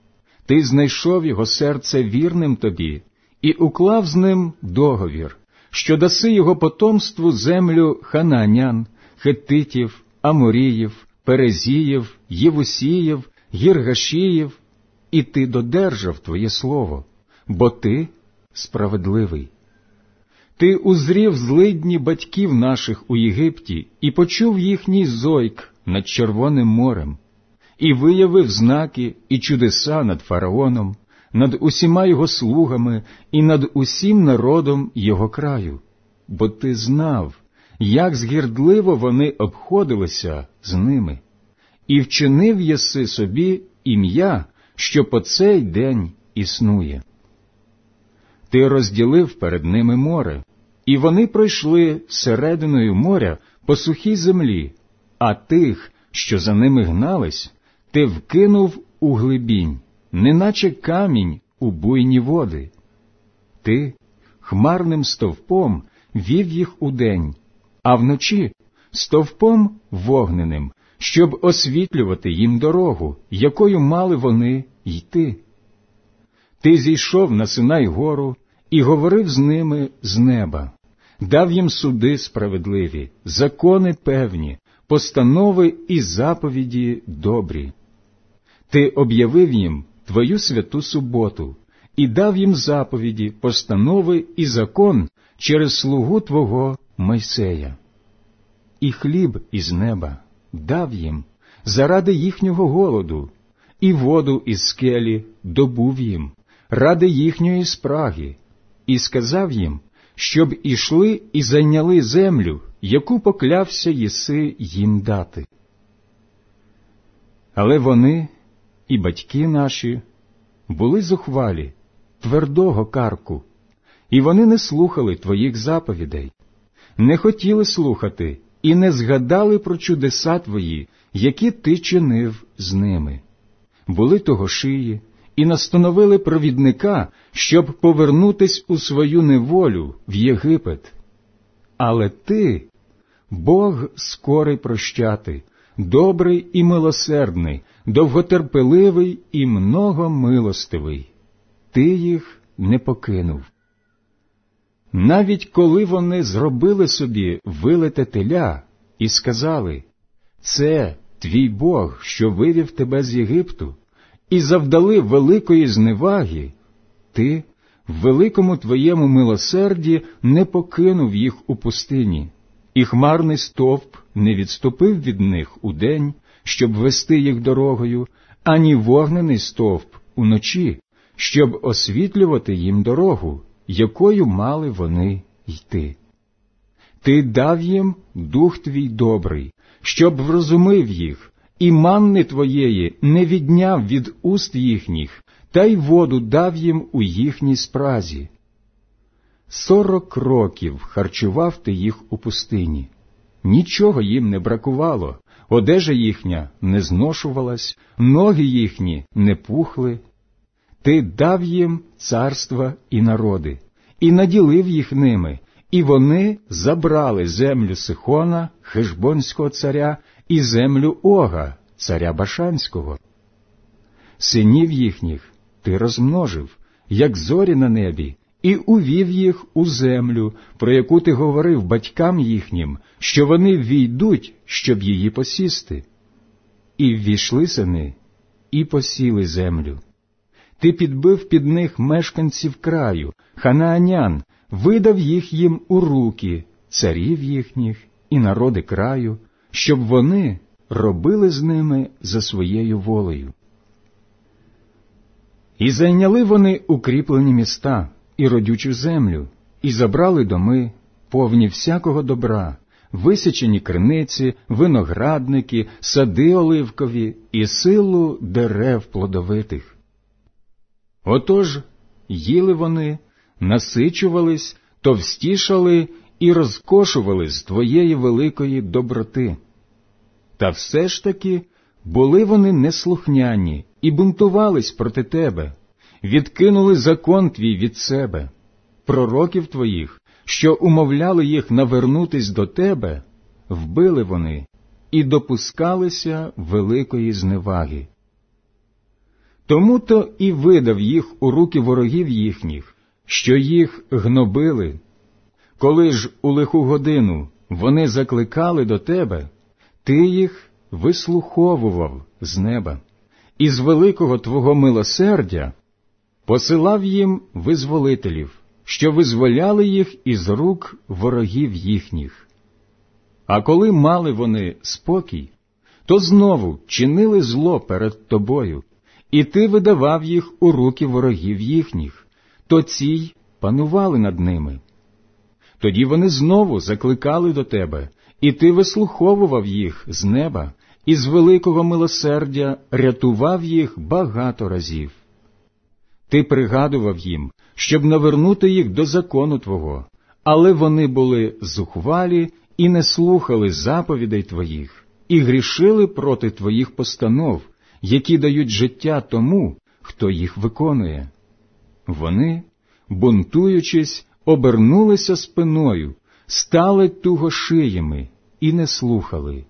Ти знайшов його серце вірним тобі і уклав з ним договір, що даси його потомству землю ханаанян, хеттитів, аморіїв, перезіїв, євусіїв, гіргашіїв, і ти додержав твоє слово, бо ти справедливий. Ти узрів злидні батьків наших у Єгипті і почув їхній зойк над Червоним морем, і виявив знаки і чудеса над фараоном, над усіма його слугами і над усім народом його краю, бо ти знав, як згірдливо вони обходилися з ними, і вчинив єси собі ім'я, що по цей день існує. Ти розділив перед ними море, і вони пройшли серединою моря по сухій землі, а тих, що за ними гнались, ти вкинув у глибінь, неначе камінь у буйні води. Ти хмарним стовпом вів їх удень, а вночі стовпом вогненим, щоб освітлювати їм дорогу, якою мали вони йти. Ти зійшов на Синай гору і говорив з ними з неба, дав їм суди справедливі, закони певні, постанови і заповіді добрі. Ти об'явив їм твою святу суботу і дав їм заповіді, постанови і закон через слугу твого Мойсея. І хліб із неба дав їм заради їхнього голоду, і воду із скелі добув їм ради їхньої спраги, і сказав їм, щоб ішли і зайняли землю, яку поклявся єси їм дати. Але вони і батьки наші були зухвалі, твердого карку, і вони не слухали твоїх заповідей, не хотіли слухати і не згадали про чудеса твої, які ти чинив з ними. Були того шиї і настановили провідника, щоб повернутись у свою неволю в Єгипет. Але ти, Бог скорий прощати, добрий і милосердний, довготерпеливий і многомилостивий. Ти їх не покинув. Навіть коли вони зробили собі вилите теля і сказали, «Це твій Бог, що вивів тебе з Єгипту», і завдали великої зневаги, ти в великому твоєму милосерді не покинув їх у пустині, і хмарний стовп не відступив від них удень, щоб вести їх дорогою, ані вогнений стовп уночі, щоб освітлювати їм дорогу, якою мали вони йти. Ти дав їм дух твій добрий, щоб врозумив їх, і манни твоєї не відняв від уст їхніх, та й воду дав їм у їхній спразі. 40 років харчував ти їх у пустині. Нічого їм не бракувало, одежа їхня не зношувалась, ноги їхні не пухли. Ти дав їм царства і народи, і наділив їх ними, і вони забрали землю Сихона, Хешбонського царя, і землю Ога, царя Башанського. Синів їхніх ти розмножив, як зорі на небі, і увів їх у землю, про яку ти говорив батькам їхнім, що вони ввійдуть, щоб її посісти. І ввійшли сини, і посіли землю. Ти підбив під них мешканців краю, ханаанян, видав їм у руки, царів їхніх і народи краю, щоб вони робили з ними за своєю волею. І зайняли вони укріплені міста і родючу землю, і забрали доми, повні всякого добра, висічені криниці, виноградники, сади оливкові і силу дерев плодовитих. Отож їли вони, насичувались, товстішали і розкошували з твоєї великої доброти. Та все ж таки були вони неслухняні і бунтувались проти тебе, відкинули закон твій від себе. Пророків твоїх, що умовляли їх навернутись до тебе, вбили вони і допускалися великої зневаги. Тому-то і видав їх у руки ворогів їхніх, що їх гнобили. Коли ж у лиху годину вони закликали до тебе, ти їх вислуховував з неба, і з великого твого милосердя посилав їм визволителів, що визволяли їх із рук ворогів їхніх. А коли мали вони спокій, то знову чинили зло перед тобою, і ти видавав їх у руки ворогів їхніх, то ці й панували над ними. Тоді вони знову закликали до тебе, і ти вислуховував їх з неба, і з великого милосердя рятував їх багато разів. Ти пригадував їм, щоб навернути їх до закону твого, але вони були зухвалі і не слухали заповідей твоїх, і грішили проти твоїх постанов, які дають життя тому, хто їх виконує. Вони, бунтуючись, обернулися спиною, стали тугошиями і не слухали.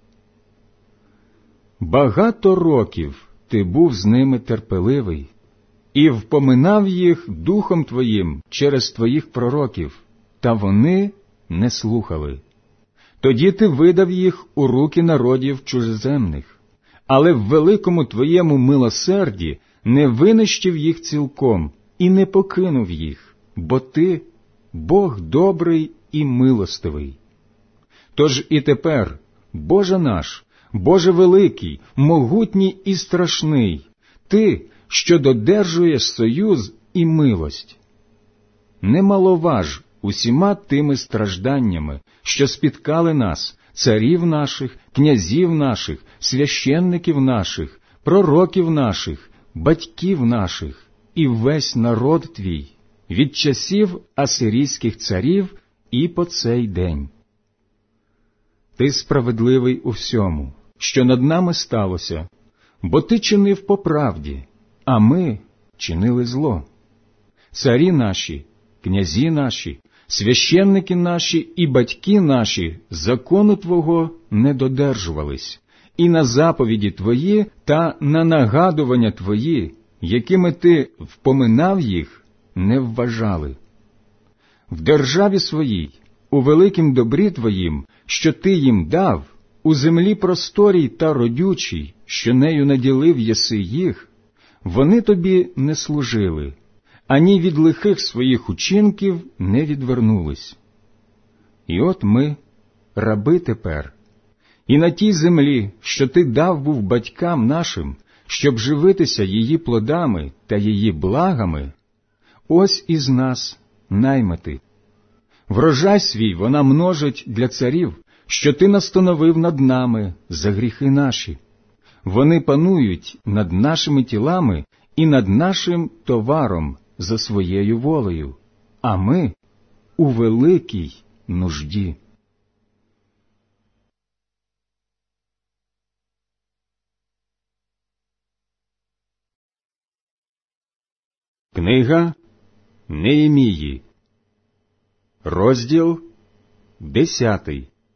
Багато років ти був з ними терпеливий і впоминав їх духом твоїм через твоїх пророків, та вони не слухали. Тоді ти видав їх у руки народів чужеземних, але в великому твоєму милосерді не винищив їх цілком і не покинув їх, бо ти – Бог добрий і милостивий. Тож і тепер, Боже наш, Боже великий, могутній і страшний, ти, що додержуєш союз і милость. Не маловаж усіма тими стражданнями, що спіткали нас, царів наших, князів наших, священників наших, пророків наших, батьків наших і весь народ твій, від часів асирійських царів і по цей день. Ти справедливий у всьому, що над нами сталося, бо ти чинив по правді, а ми чинили зло. Царі наші, князі наші, священники наші і батьки наші закону Твого не додержувались, і на заповіді Твої та на нагадування Твої, якими Ти впоминав їх, не вважали. В державі своїй, у великім добрі Твоїм, що Ти їм дав, у землі просторій та родючій, що нею наділив єси їх, вони Тобі не служили, ані від лихих своїх учинків не відвернулись. І от ми, раби тепер, і на тій землі, що Ти дав був батькам нашим, щоб живитися її плодами та її благами, ось із нас наймити. Врожай свій вона множить для царів, що ти настановив над нами за гріхи наші. Вони панують над нашими тілами і над нашим товаром за своєю волею, а ми у великій нужді. Книга Неємії, розділ 10.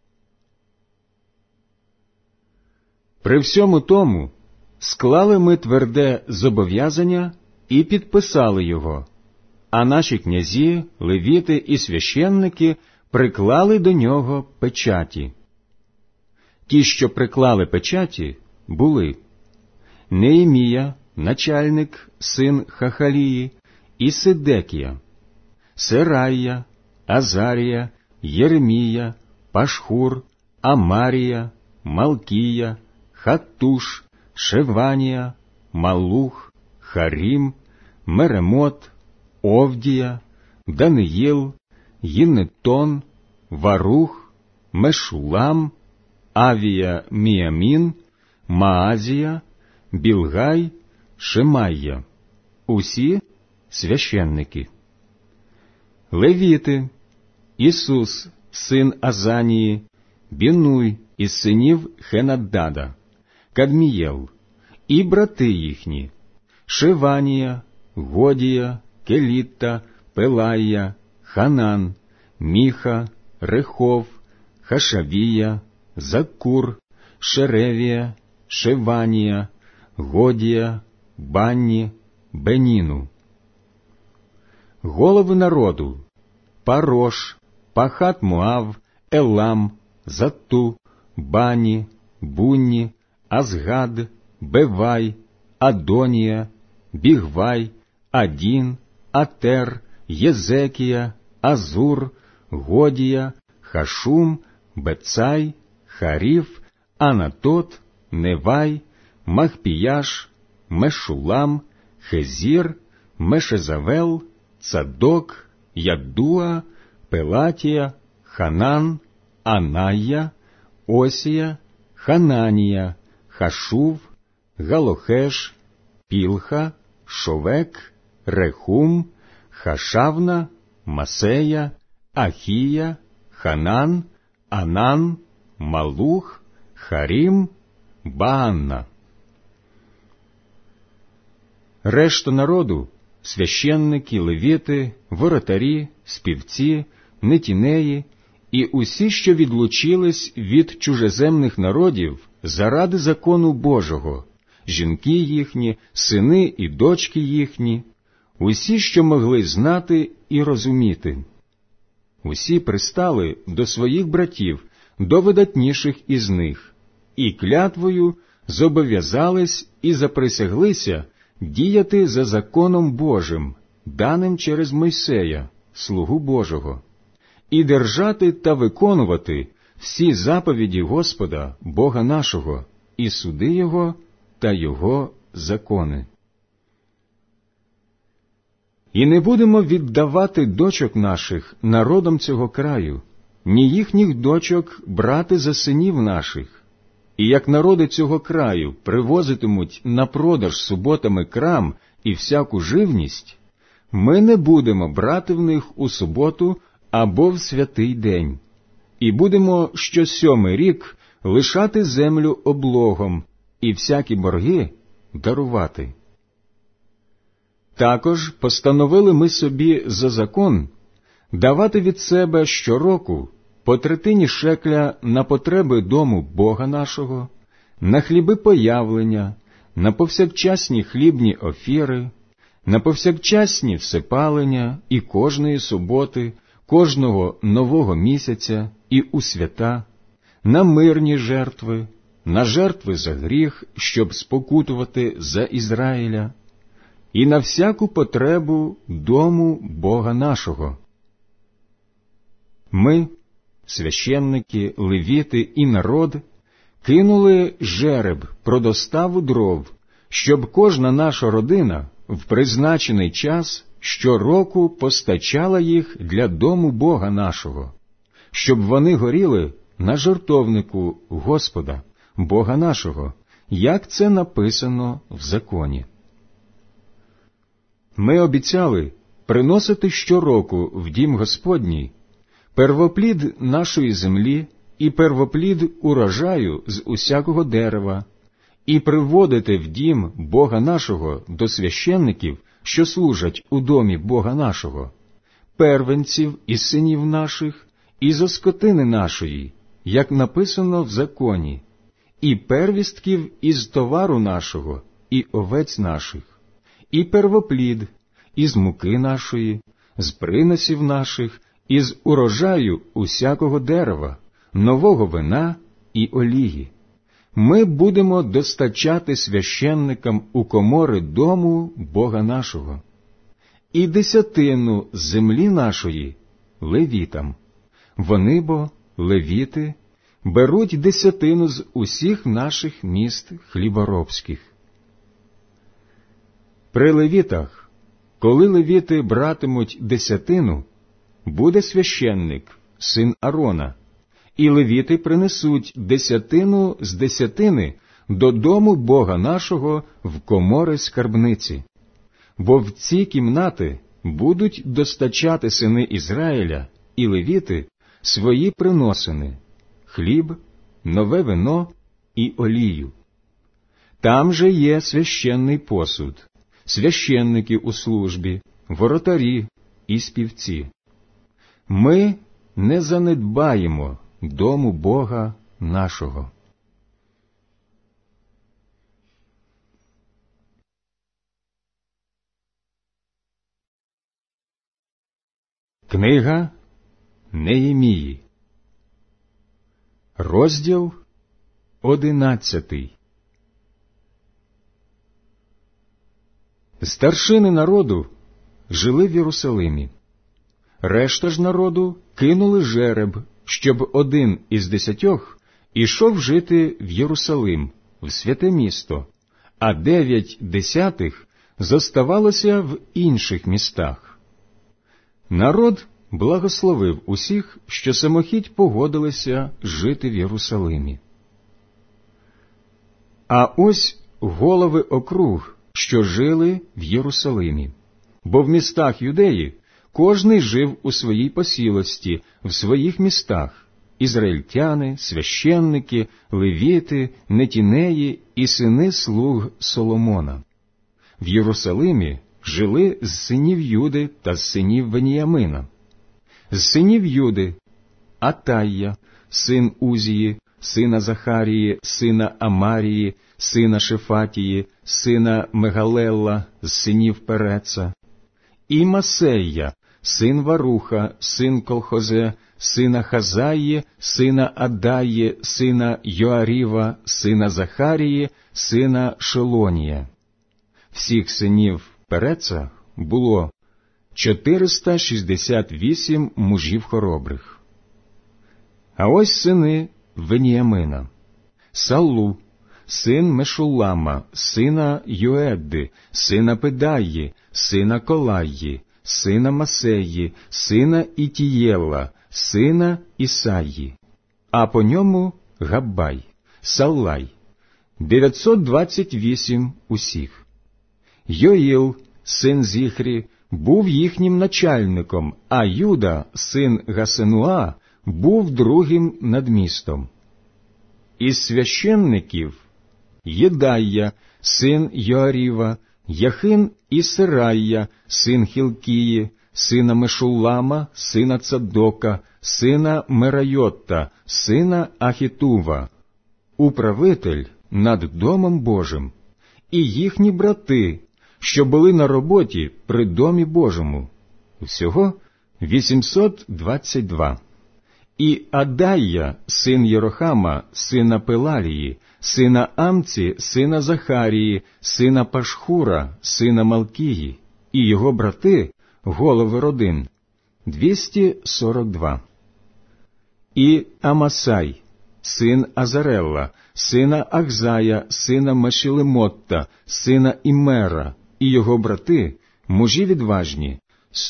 При всьому тому склали ми тверде зобов'язання і підписали його, а наші князі, левіти і священники приклали до нього печаті. Ті, що приклали печаті, були Неємія, начальник, син Хахалії, і Сидекія, Серая, Азарія, Єремія, Пашхур, Амарія, Малкія, Хаттуш, Шеванія, Малух, Харім, Меремот, Овдія, Даниїл, Гіннетон, Варух, Мешулам, Авія Міамін, Маазія, Білгай, Шемайя. Усі священники. Левіти: Ісус, син Азанії, Бінуй із синів Хенаддада, Кадмієл, і брати їхні: Шеванія, Годія, Келітта, Пелая, Ханан, Міха, Рехов, Хашавія, Закур, Шеревія, Шеванія, Годія, Банні, Беніну. Голови народу: Парош, Пахат-Моав, Елам, Затту, Бані, Бунні, Азгад, Бевай, Адонія, Бігвай, Адін, Атер, Єзекія, Азур, Годія, Хашум, Бецай, Харів, Анатот, Невай, Махпіяш, Мешулам, Хезір, Мешезавел, Цадок, Яддуа, Пелатія, Ханан, Аная, Осія, Хананія, Хашув, Галохеш, Пілха, Шовек, Рехум, Хашавна, Масея, Ахія, Ханан, Анан, Малух, Харім, Баанна. Решта народу – священники, левіти, воротарі, співці, нетінеї і усі, що відлучились від чужеземних народів заради закону Божого, жінки їхні, сини і дочки їхні, усі, що могли знати і розуміти. Усі пристали до своїх братів, до видатніших із них, і клятвою зобов'язались і заприсяглися діяти за законом Божим, даним через Мойсея, слугу Божого, і держати та виконувати всі заповіді Господа, Бога нашого, і суди Його та Його закони. І не будемо віддавати дочок наших народам цього краю, ні їхніх дочок брати за синів наших. І як народи цього краю привозитимуть на продаж суботами крам і всяку живність, ми не будемо брати в них у суботу або в святий день, і будемо що 7-й рік лишати землю облогом і всякі борги дарувати. Також постановили ми собі за закон давати від себе щороку по 1/3 шекля на потреби дому Бога нашого, на хліби появлення, на повсякчасні хлібні офіри, на повсякчасні всепалення і кожної суботи, кожного нового місяця і у свята, на мирні жертви, на жертви за гріх, щоб спокутувати за Ізраїля, і на всяку потребу дому Бога нашого. Ми, священники, левіти і народ, кинули жереб про доставу дров, щоб кожна наша родина в призначений час щороку постачала їх для дому Бога нашого, щоб вони горіли на жертовнику Господа, Бога нашого, як це написано в законі. Ми обіцяли приносити щороку в дім Господній первоплід нашої землі і первоплід урожаю з усякого дерева, і приводити в дім Бога нашого до священників, що служать у домі Бога нашого, первенців із синів наших, і зо скотини нашої, як написано в законі, і первістків із товару нашого, і овець наших, і первоплід із муки нашої, з приносів наших, із урожаю усякого дерева, нового вина і олії. Ми будемо достачати священникам у комори дому Бога нашого. І 10 землі нашої левітам. Вони бо, левіти, беруть 10 з усіх наших міст хліборобських. При левітах, коли левіти братимуть 10, буде священник, син Арона, і левіти принесуть 10 з 10 додому Бога нашого в комори скарбниці, бо в ці кімнати будуть достачати сини Ізраїля і левіти свої приносини – хліб, нове вино і олію. Там же є священний посуд, священники у службі, воротарі і співці. Ми не занедбаємо дому Бога нашого. Книга Неємії, розділ 11. Старшини народу жили в Єрусалимі. Решта ж народу кинули жереб, щоб 1 із 10 ішов жити в Єрусалим, в святе місто, а 9 десятих зоставалося в інших містах. Народ благословив усіх, що самохідь погодилися жити в Єрусалимі. А ось голови округ, що жили в Єрусалимі, бо в містах Юдеї кожний жив у своїй посілості, в своїх містах: ізраїльтяни, священники, левіти, нетінеї і сини слуг Соломона. В Єрусалимі жили з синів Юди та з синів Веніямина. З синів Юди – Атайя, син Узії, сина Захарії, сина Амарії, сина Шефатії, сина Мегалелла, з синів Переца, і Масея, син Варуха, син Колхозе, сина Хазаї, сина Адаї, сина Йоаріва, сина Захарії, сина Шелонія. Всіх синів Переца було 468 мужів хоробрих. А ось сини Веніямина: Салу, син Мешулама, сина Йоедди, сина Педаї, сина Колаї, сина Масеї, сина Ітієла, сина Ісаї, а по ньому Габбай, Саллай, 928 усіх. Йоїл, син Зіхрі, був їхнім начальником, а Юда, син Гасенуа, був другим над містом. Із священників Єдайя, син Йоаріва, Яхин і Серайя, син Хілкії, сина Мешулама, сина Цадока, сина Мерайотта, сина Ахітува, управитель над Домом Божим, і їхні брати, що були на роботі при Домі Божому, всього 822. І Адайя, син Єрохама, сина Пелалії, сина Амці, сина Захарії, сина Пашхура, сина Малкії, і його брати, голови родин, 242. І Амасай, син Азарелла, сина Ахзая, сина Мешілемотта, сина Імера, і його брати, мужі відважні,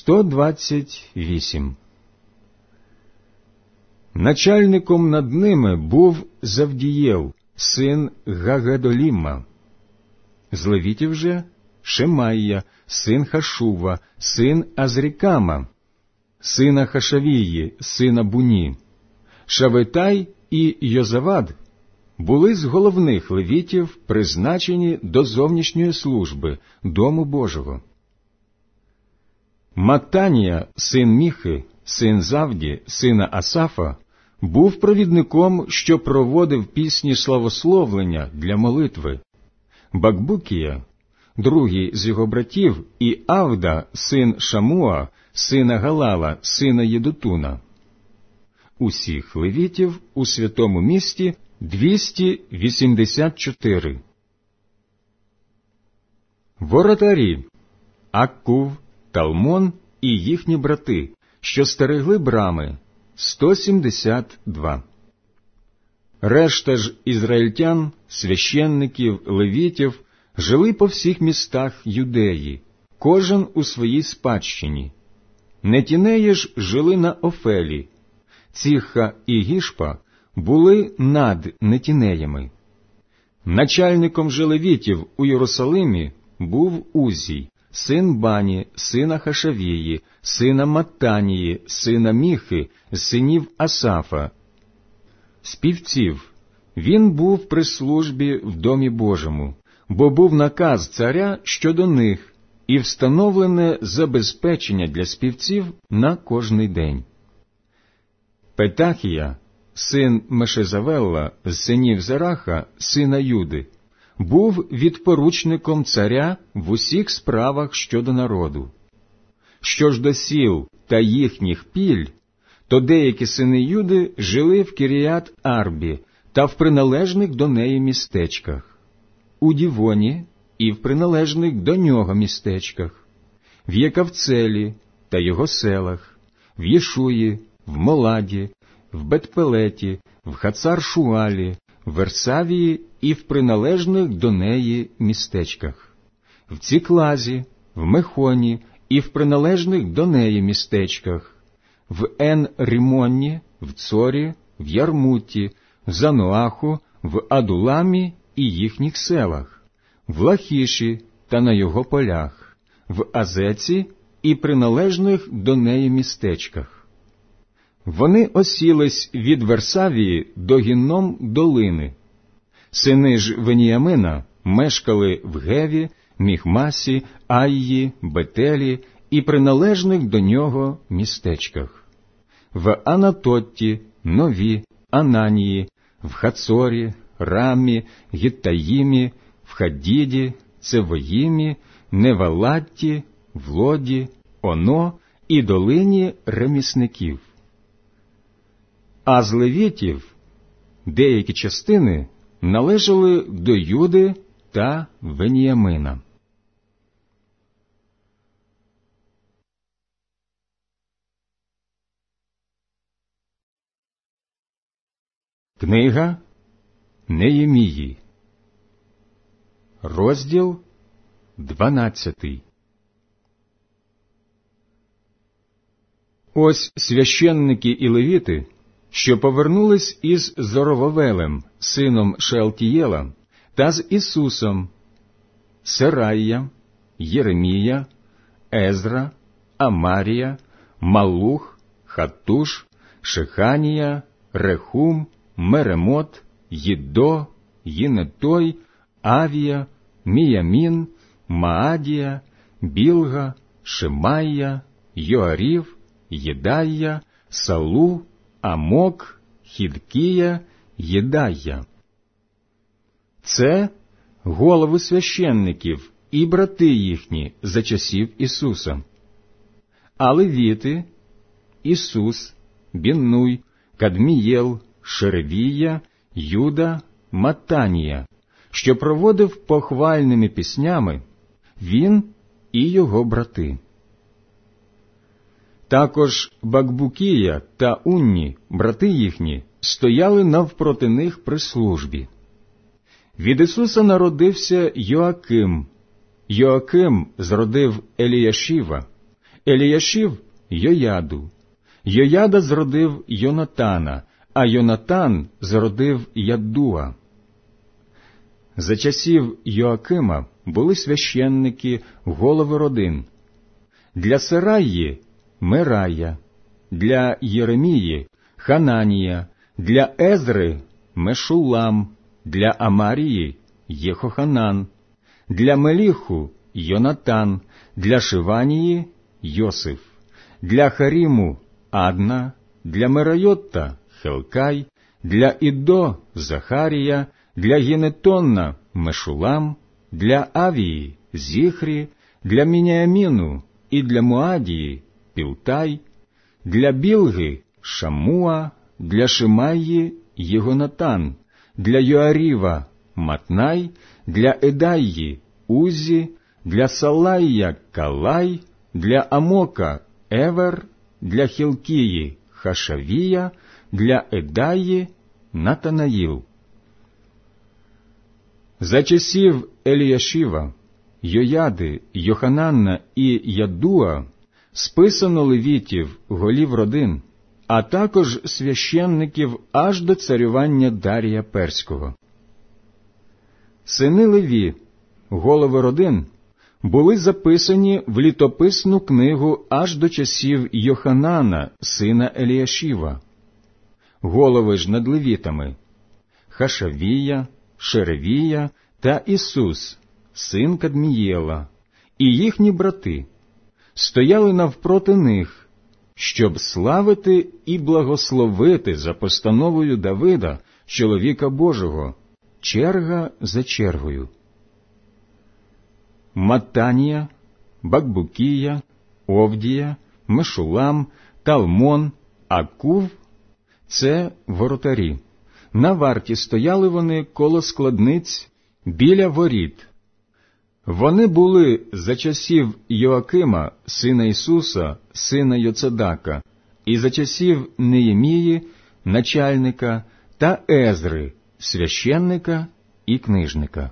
128. Начальником над ними був Завдієл, син Гагедоліма. З левітів же Шемайя, син Хашува, син Азрікама, сина Хашавії, сина Буні. Шаветай і Йозавад були з головних левітів, призначені до зовнішньої служби Дому Божого. Маттанія, син Міхи, син Завді, сина Асафа, був провідником, що проводив пісні славословлення для молитви. Бакбукія, другий з його братів, і Авда, син Шамуа, сина Галала, сина Єдутуна. Усіх левітів у святому місті 284. Воротарі – Аккув, Талмон і їхні брати, що стерегли брами, 172. Решта ж ізраїльтян, священників, левітів, жили по всіх містах Юдеї, кожен у своїй спадщині. Нетінеї ж жили на Офелі, Ціха і Гішпа були над нетінеями. Начальником же левітів у Єрусалимі був Узій, син Бані, сина Хашавії, сина Маттанії, сина Міхи, з синів Асафа. Співців він був при службі в Домі Божому, бо був наказ царя щодо них і встановлене забезпечення для співців на кожний день. Петахія, син Мешезавелла, з синів Зераха, сина Юди, був відпоручником царя в усіх справах щодо народу. Що ж до сіл та їхніх піль, то деякі сини Юди жили в Кіріят-Арбі та в приналежних до неї містечках, у Дівоні і в приналежних до нього містечках, в Єкавцелі та його селах, в Єшуї, в Моладі, в Бетпелеті, в Хацар-Шуалі, в Версавії і в приналежних до неї містечках, в Ціклазі, в Мехоні і в приналежних до неї містечках, в Ен-Рімонні, в Цорі, в Ярмуті, в Зануаху, в Адуламі і їхніх селах, в Лахіші та на його полях, в Азеці і приналежних до неї містечках. Вони осілись від Версавії до Гінном долини. Сини ж Веніямина мешкали в Геві, Міхмасі, Айї, Бетелі і приналежних до нього містечках, в Анатотті, Нові, Ананії, в Хацорі, Рамі, Гіттаїмі, в Хадіді, Цевоїмі, Невалатті, в Лоді, Оно і долині ремісників. А з левітів деякі частини належали до Юди та Веніямина. Книга Неємії, розділ 12. Ось священники і левіти, що повернулись із Зоровавелем, сином Шеалтієла, та з Ісусом: Серая, Єремія, Езра, Амарія, Малух, Хаттуш, Шеханія, Рехум, Меремот, Їддо, Їнетой, Авія, Міямін, Маадія, Білга, Шемайя, Йоарів, Єдайя, Салу, Амок, Хідкія, Єдайя. Це голови священників і брати їхні за часів Ісуса. А левіти – Ісус, Біннуй, Кадмієл, Шеревія, Юда, Матанія, що проводив похвальними піснями, він і його брати. Також Бакбукія та Унні, брати їхні, стояли навпроти них при службі. Від Ісуса народився Йоаким. Йоаким зродив Еліяшіва, Еліяшів – Йояду. Йояда зродив Йонатана, а Йонатан зродив Яддуа. За часів Йоакима були священники, голови родин. Для Сераї – Мерая, для Єремії – Хананія, для Езри – Мешулам, для Амарії – Єхоханан, для Меліху – Йонатан, для Шиванії – Йосиф, для Харіму – Адна, для Мерайотта – Хелкай, для Ідо – Захарія, для Єнетонна – Мешулам, для Авії – Зіхрі, для Міняаміну і для Моадії – Пілтай, для Білги – Шамуа, для Шимаї – Єгонатан, для Йоаріва – Матнай, для Едайї – Узі, для Салайя – Калай, для Амока – Евер, для Хілкії – Хашавія, для Едаї – Натанаїл. За часів Еліяшіва, Йояди, Йохананна і Яддуа списано левітів, голів родин, а також священників аж до царювання Дарія Перського. Сини Леві, голови родин, були записані в літописну книгу аж до часів Йоханана, сина Еліяшіва. Голови ж над левітами – Хашавія, Шеревія та Ісус, син Кадмієла, і їхні брати, стояли навпроти них, щоб славити і благословити за постановою Давида, чоловіка Божого, черга за чергою. Матанія, Бакбукія, Овдія, Мешулам, Талмон, Акув – це воротарі. На варті стояли вони коло складниць біля воріт. Вони були за часів Йоакима, сина Ісуса, сина Йоцадака, і за часів Неємії, начальника, та Езри, священника і книжника.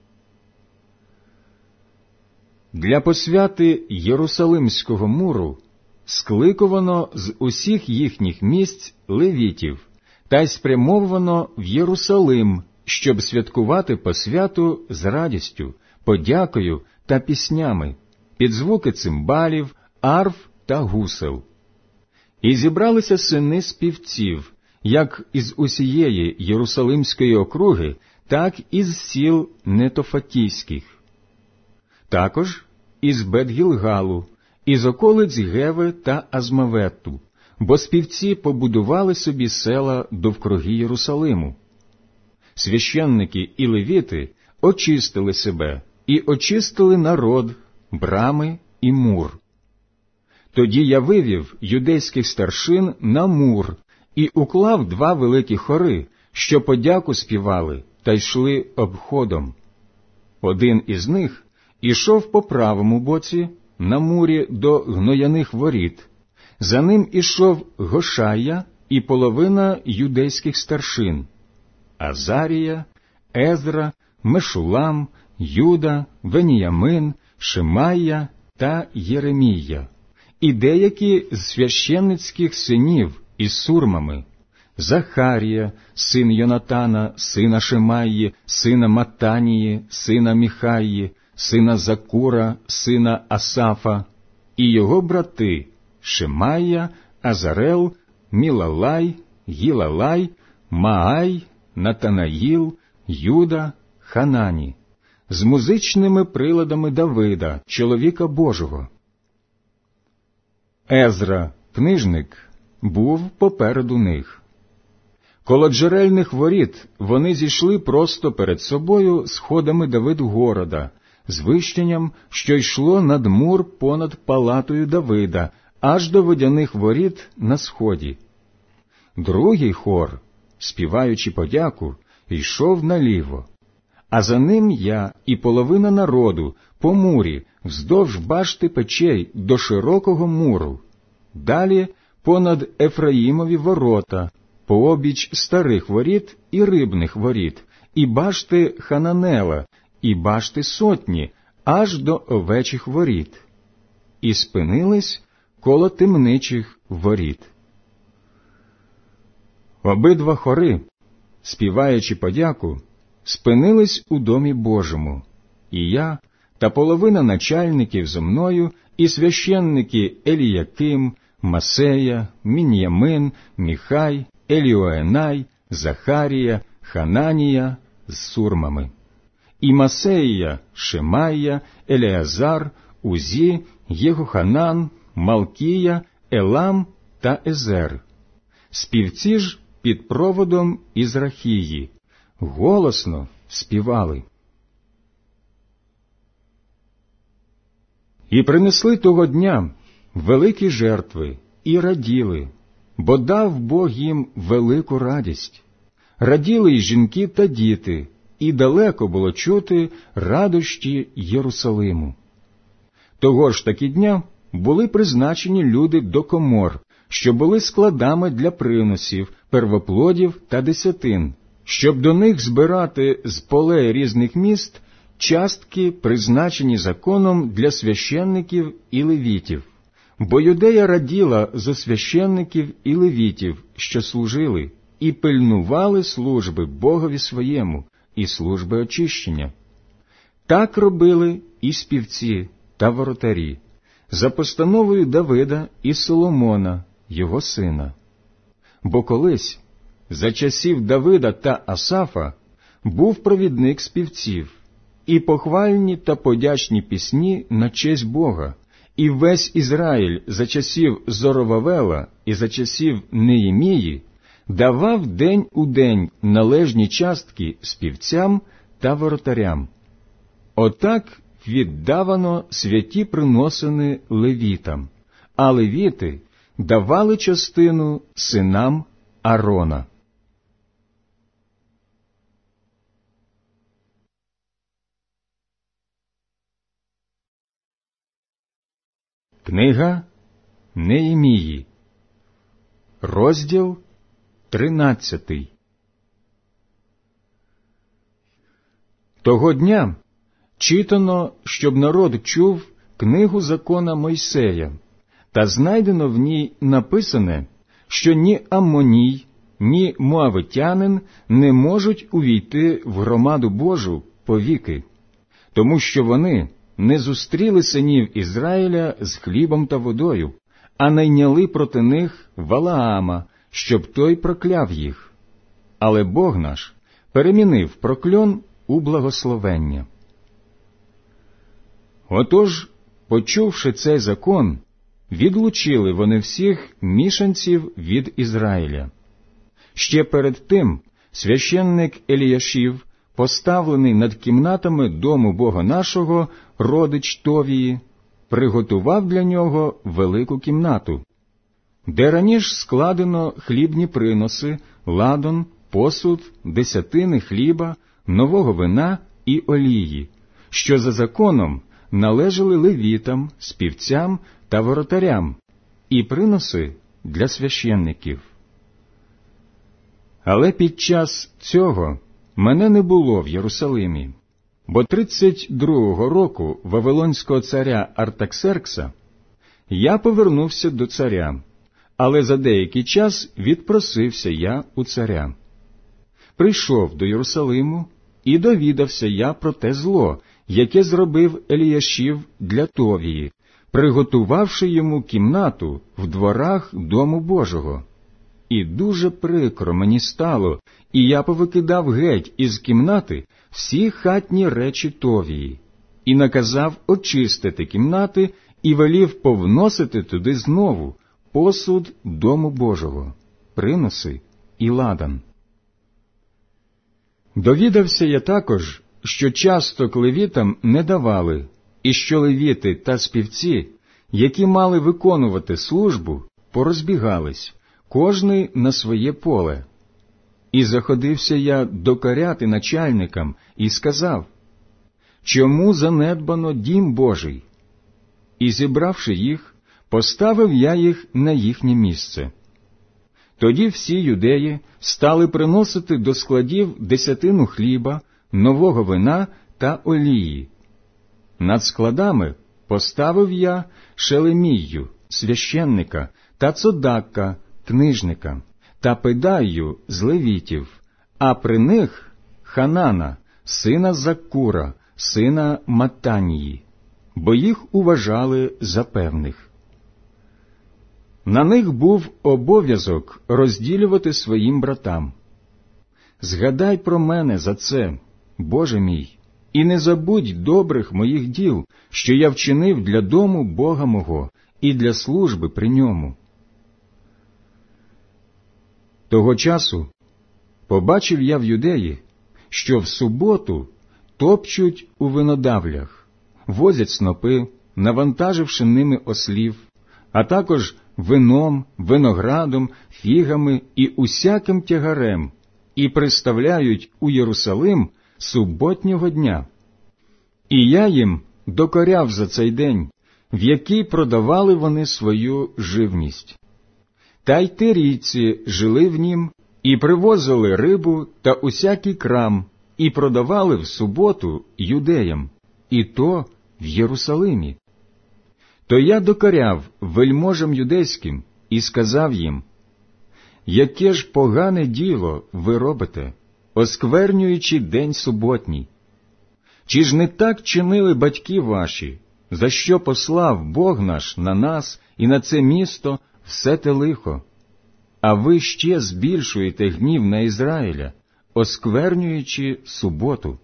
Для посвяти Єрусалимського муру скликувано з усіх їхніх місць левітів та й спрямовано в Єрусалим, щоб святкувати посвяту з радістю, подякою та піснями, під звуки цимбалів, арф та гусел. І зібралися сини співців, як із усієї Єрусалимської округи, так і з сіл нетофатійських. Також із Бет-Гілгалу, із околиць Геви та Азмаветту, бо співці побудували собі села довкруги Єрусалиму. Священники і левіти очистили себе і очистили народ, брами і мур. Тоді я вивів юдейських старшин на мур і уклав 2 великі хори, що подяку співали та йшли обходом. Один із них ішов по правому боці, на мурі до гнояних воріт. За ним ішов Гошая і половина юдейських старшин – Азарія, Езра, Мешулам, Юда, Веніямин, Шимая та Єремія, і деякі з священницьких синів із сурмами – Захарія, син Йонатана, сина Шимаї, сина Матанії, сина Міхаї, сина Закура, сина Асафа, і його брати Шимая, Азарел, Мілалай, Гілалай, Маай, Натанаїл, Юда, Ханані, з музичними приладами Давида, чоловіка Божого. Езра, книжник, був попереду них. Коло джерельних воріт вони зійшли просто перед собою сходами Давидгорода, з вищенням, що йшло над мур понад палатою Давида, аж до водяних воріт на сході. Другий хор, співаючи подяку, йшов наліво, а за ним я і половина народу по мурі вздовж башти печей до широкого муру, далі понад Ефраїмові ворота, пообіч старих воріт і рибних воріт, і башти Хананела, і башти сотні, аж до овечих воріт, і спинились коло темничих воріт. Обидва хори, співаючи подяку, спинились у домі Божому, і я та половина начальників зо мною, і священники Еліяким, Масея, Мін'ямин, Міхай, Еліоенай, Захарія, Хананія з сурмами, і Масея, Шемая, Елеазар, Узі, Єгоханан, Малкія, Елам та Езер. Співці ж під проводом Ізрахії голосно співали. І принесли того дня великі жертви і раділи, бо дав Бог їм велику радість. Раділи й жінки та діти, і далеко було чути радощі Єрусалиму. Того ж таки дня були призначені люди до комор, що були складами для приносів, первоплодів та десятин, щоб до них збирати з полей різних міст частки, призначені законом для священників і левітів. Бо Юдея раділа за священників і левітів, що служили, і пильнували служби Богові своєму, і служби очищення. Так робили і співці та воротарі, за постановою Давида і Соломона, його сина. Бо колись, за часів Давида та Асафа, був провідник співців, і похвальні та подячні пісні на честь Бога, і весь Ізраїль за часів Зоровавела і за часів Неємії давав день у день належні частки співцям та воротарям. Отак віддавано святі приносини левітам, а левіти давали частину синам Аарона. Книга Неємії, розділ 13. Того дня читано, щоб народ чув книгу закона Мойсея, та знайдено в ній написане, що ні Аммоній, ні Моавитянин не можуть увійти в громаду Божу повіки, тому що вони не зустріли синів Ізраїля з хлібом та водою, а найняли проти них Валаама, щоб той прокляв їх. Але Бог наш перемінив прокльон у благословення. Отож, почувши цей закон, відлучили вони всіх мішанців від Ізраїля. Ще перед тим священник Еліяшів, поставлений над кімнатами дому Бога нашого, родич Товії, приготував для нього велику кімнату, де раніше складено хлібні приноси, ладон, посуд, десятини хліба, нового вина і олії, що за законом належали левітам, співцям та воротарям, і приноси для священників. Але під час цього мене не було в Єрусалимі, бо 32-го року вавилонського царя Артаксеркса я повернувся до царя, але за деякий час відпросився я у царя. Прийшов до Єрусалиму, і довідався я про те зло, яке зробив Еліяшів для Товії, приготувавши йому кімнату в дворах дому Божого. І дуже прикро мені стало, і я повикидав геть із кімнати всі хатні речі Товії, і наказав очистити кімнати, і велів повносити туди знову посуд дому Божого, приноси і ладан. Довідався я також, що часток левітам не давали, і що левіти та співці, які мали виконувати службу, порозбігались, кожний на своє поле. І заходився я докоряти начальникам і сказав: «Чому занедбано дім Божий?» І, зібравши їх, поставив я їх на їхнє місце. Тоді всі юдеї стали приносити до складів десятину хліба, нового вина та олії. Над складами поставив я Шелемію, священника, та Цодакка, книжника, та Педаю з левітів, а при них Ханана, сина Заккура, сина Матанії, бо їх уважали за певних. На них був обов'язок розділювати своїм братам. Згадай про мене за це, Боже мій, і не забудь добрих моїх діл, що я вчинив для дому Бога мого і для служби при ньому. Того часу побачив я в Юдеї, що в суботу топчуть у винодавлях, возять снопи, навантаживши ними ослів, а також вином, виноградом, фігами і усяким тягарем, і приставляють у Єрусалим суботнього дня. І я їм докоряв за цей день, в який продавали вони свою живність. Та й тирійці жили в нім, і привозили рибу та усякий крам, і продавали в суботу юдеям, і то в Єрусалимі. То я докоряв вельможам юдейським і сказав їм: «Яке ж погане діло ви робите, осквернюючи день суботній? Чи ж не так чинили батьки ваші, за що послав Бог наш на нас і на це місто все те лихо? А ви ще збільшуєте гнів на Ізраїля, осквернюючи суботу».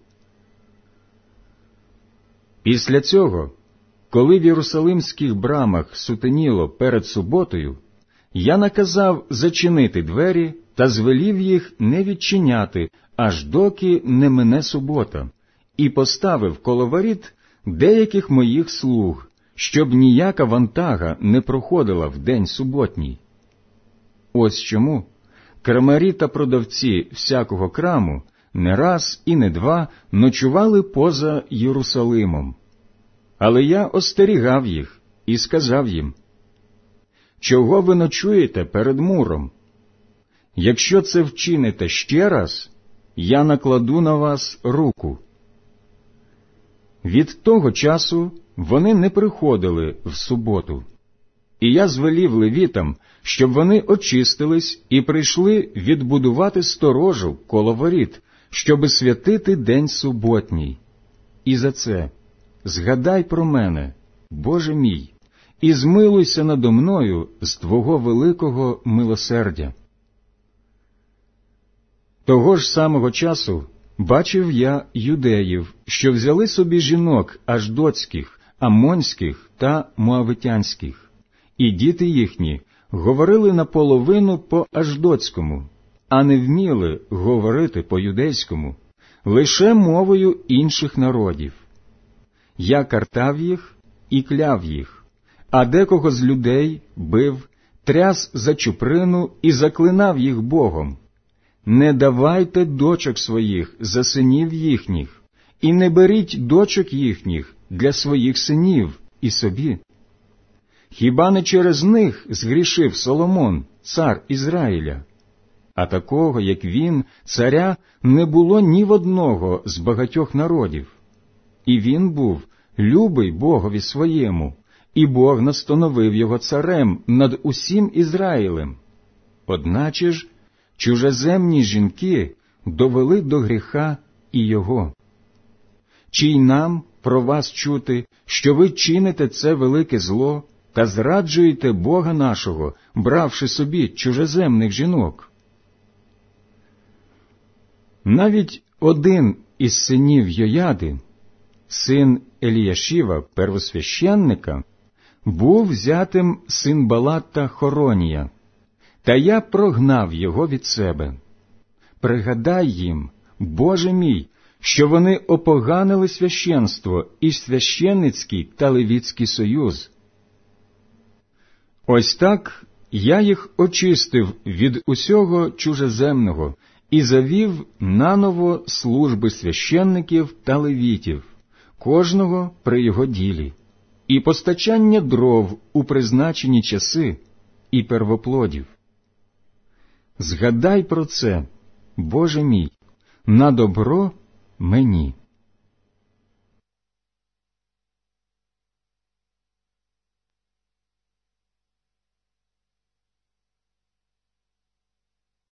Після цього, коли в єрусалимських брамах сутеніло перед суботою, я наказав зачинити двері та звелів їх не відчиняти, аж доки не мине субота, і поставив коло воріт деяких моїх слуг, щоб ніяка вантага не проходила в день суботній. Ось чому крамарі та продавці всякого краму не раз і не два ночували поза Єрусалимом. Але я остерігав їх і сказав їм: чого ви ночуєте перед муром? Якщо це вчините ще раз, я накладу на вас руку. Від того часу вони не приходили в суботу. І я звелів левітам, щоб вони очистились і прийшли відбудувати сторожу коло воріт, щоби святити день суботній. І за це згадай про мене, Боже мій, і змилуйся надо мною з Твого великого милосердя. Того ж самого часу бачив я юдеїв, що взяли собі жінок аждотських, амонських та моавитянських, і діти їхні говорили наполовину по-аждотському, а не вміли говорити по-юдейському, лише мовою інших народів. Я картав їх і кляв їх, а декого з людей бив, тряс за чуприну і заклинав їх Богом: не давайте дочок своїх за синів їхніх, і не беріть дочок їхніх для своїх синів і собі. Хіба не через них згрішив Соломон, цар Ізраїля? А такого, як він, царя, не було ні в одного з багатьох народів. І він був любий Богові своєму, і Бог настановив його царем над усім Ізраїлем. Одначе ж чужеземні жінки довели до гріха і його. Чи й нам про вас чути, що ви чините це велике зло та зраджуєте Бога нашого, бравши собі чужеземних жінок? Навіть один із синів Йояди, син Еліяшіва, первосвященника, був взятим Синбалата Хоронія, та я прогнав його від себе. Пригадай їм, Боже мій, що вони опоганили священство і священницький та левітський союз. Ось так я їх очистив від усього чужеземного і завів наново служби священників та левітів, кожного при його ділі, і постачання дров у призначені часи, і первоплодів. Згадай про це, Боже мій, на добро мені.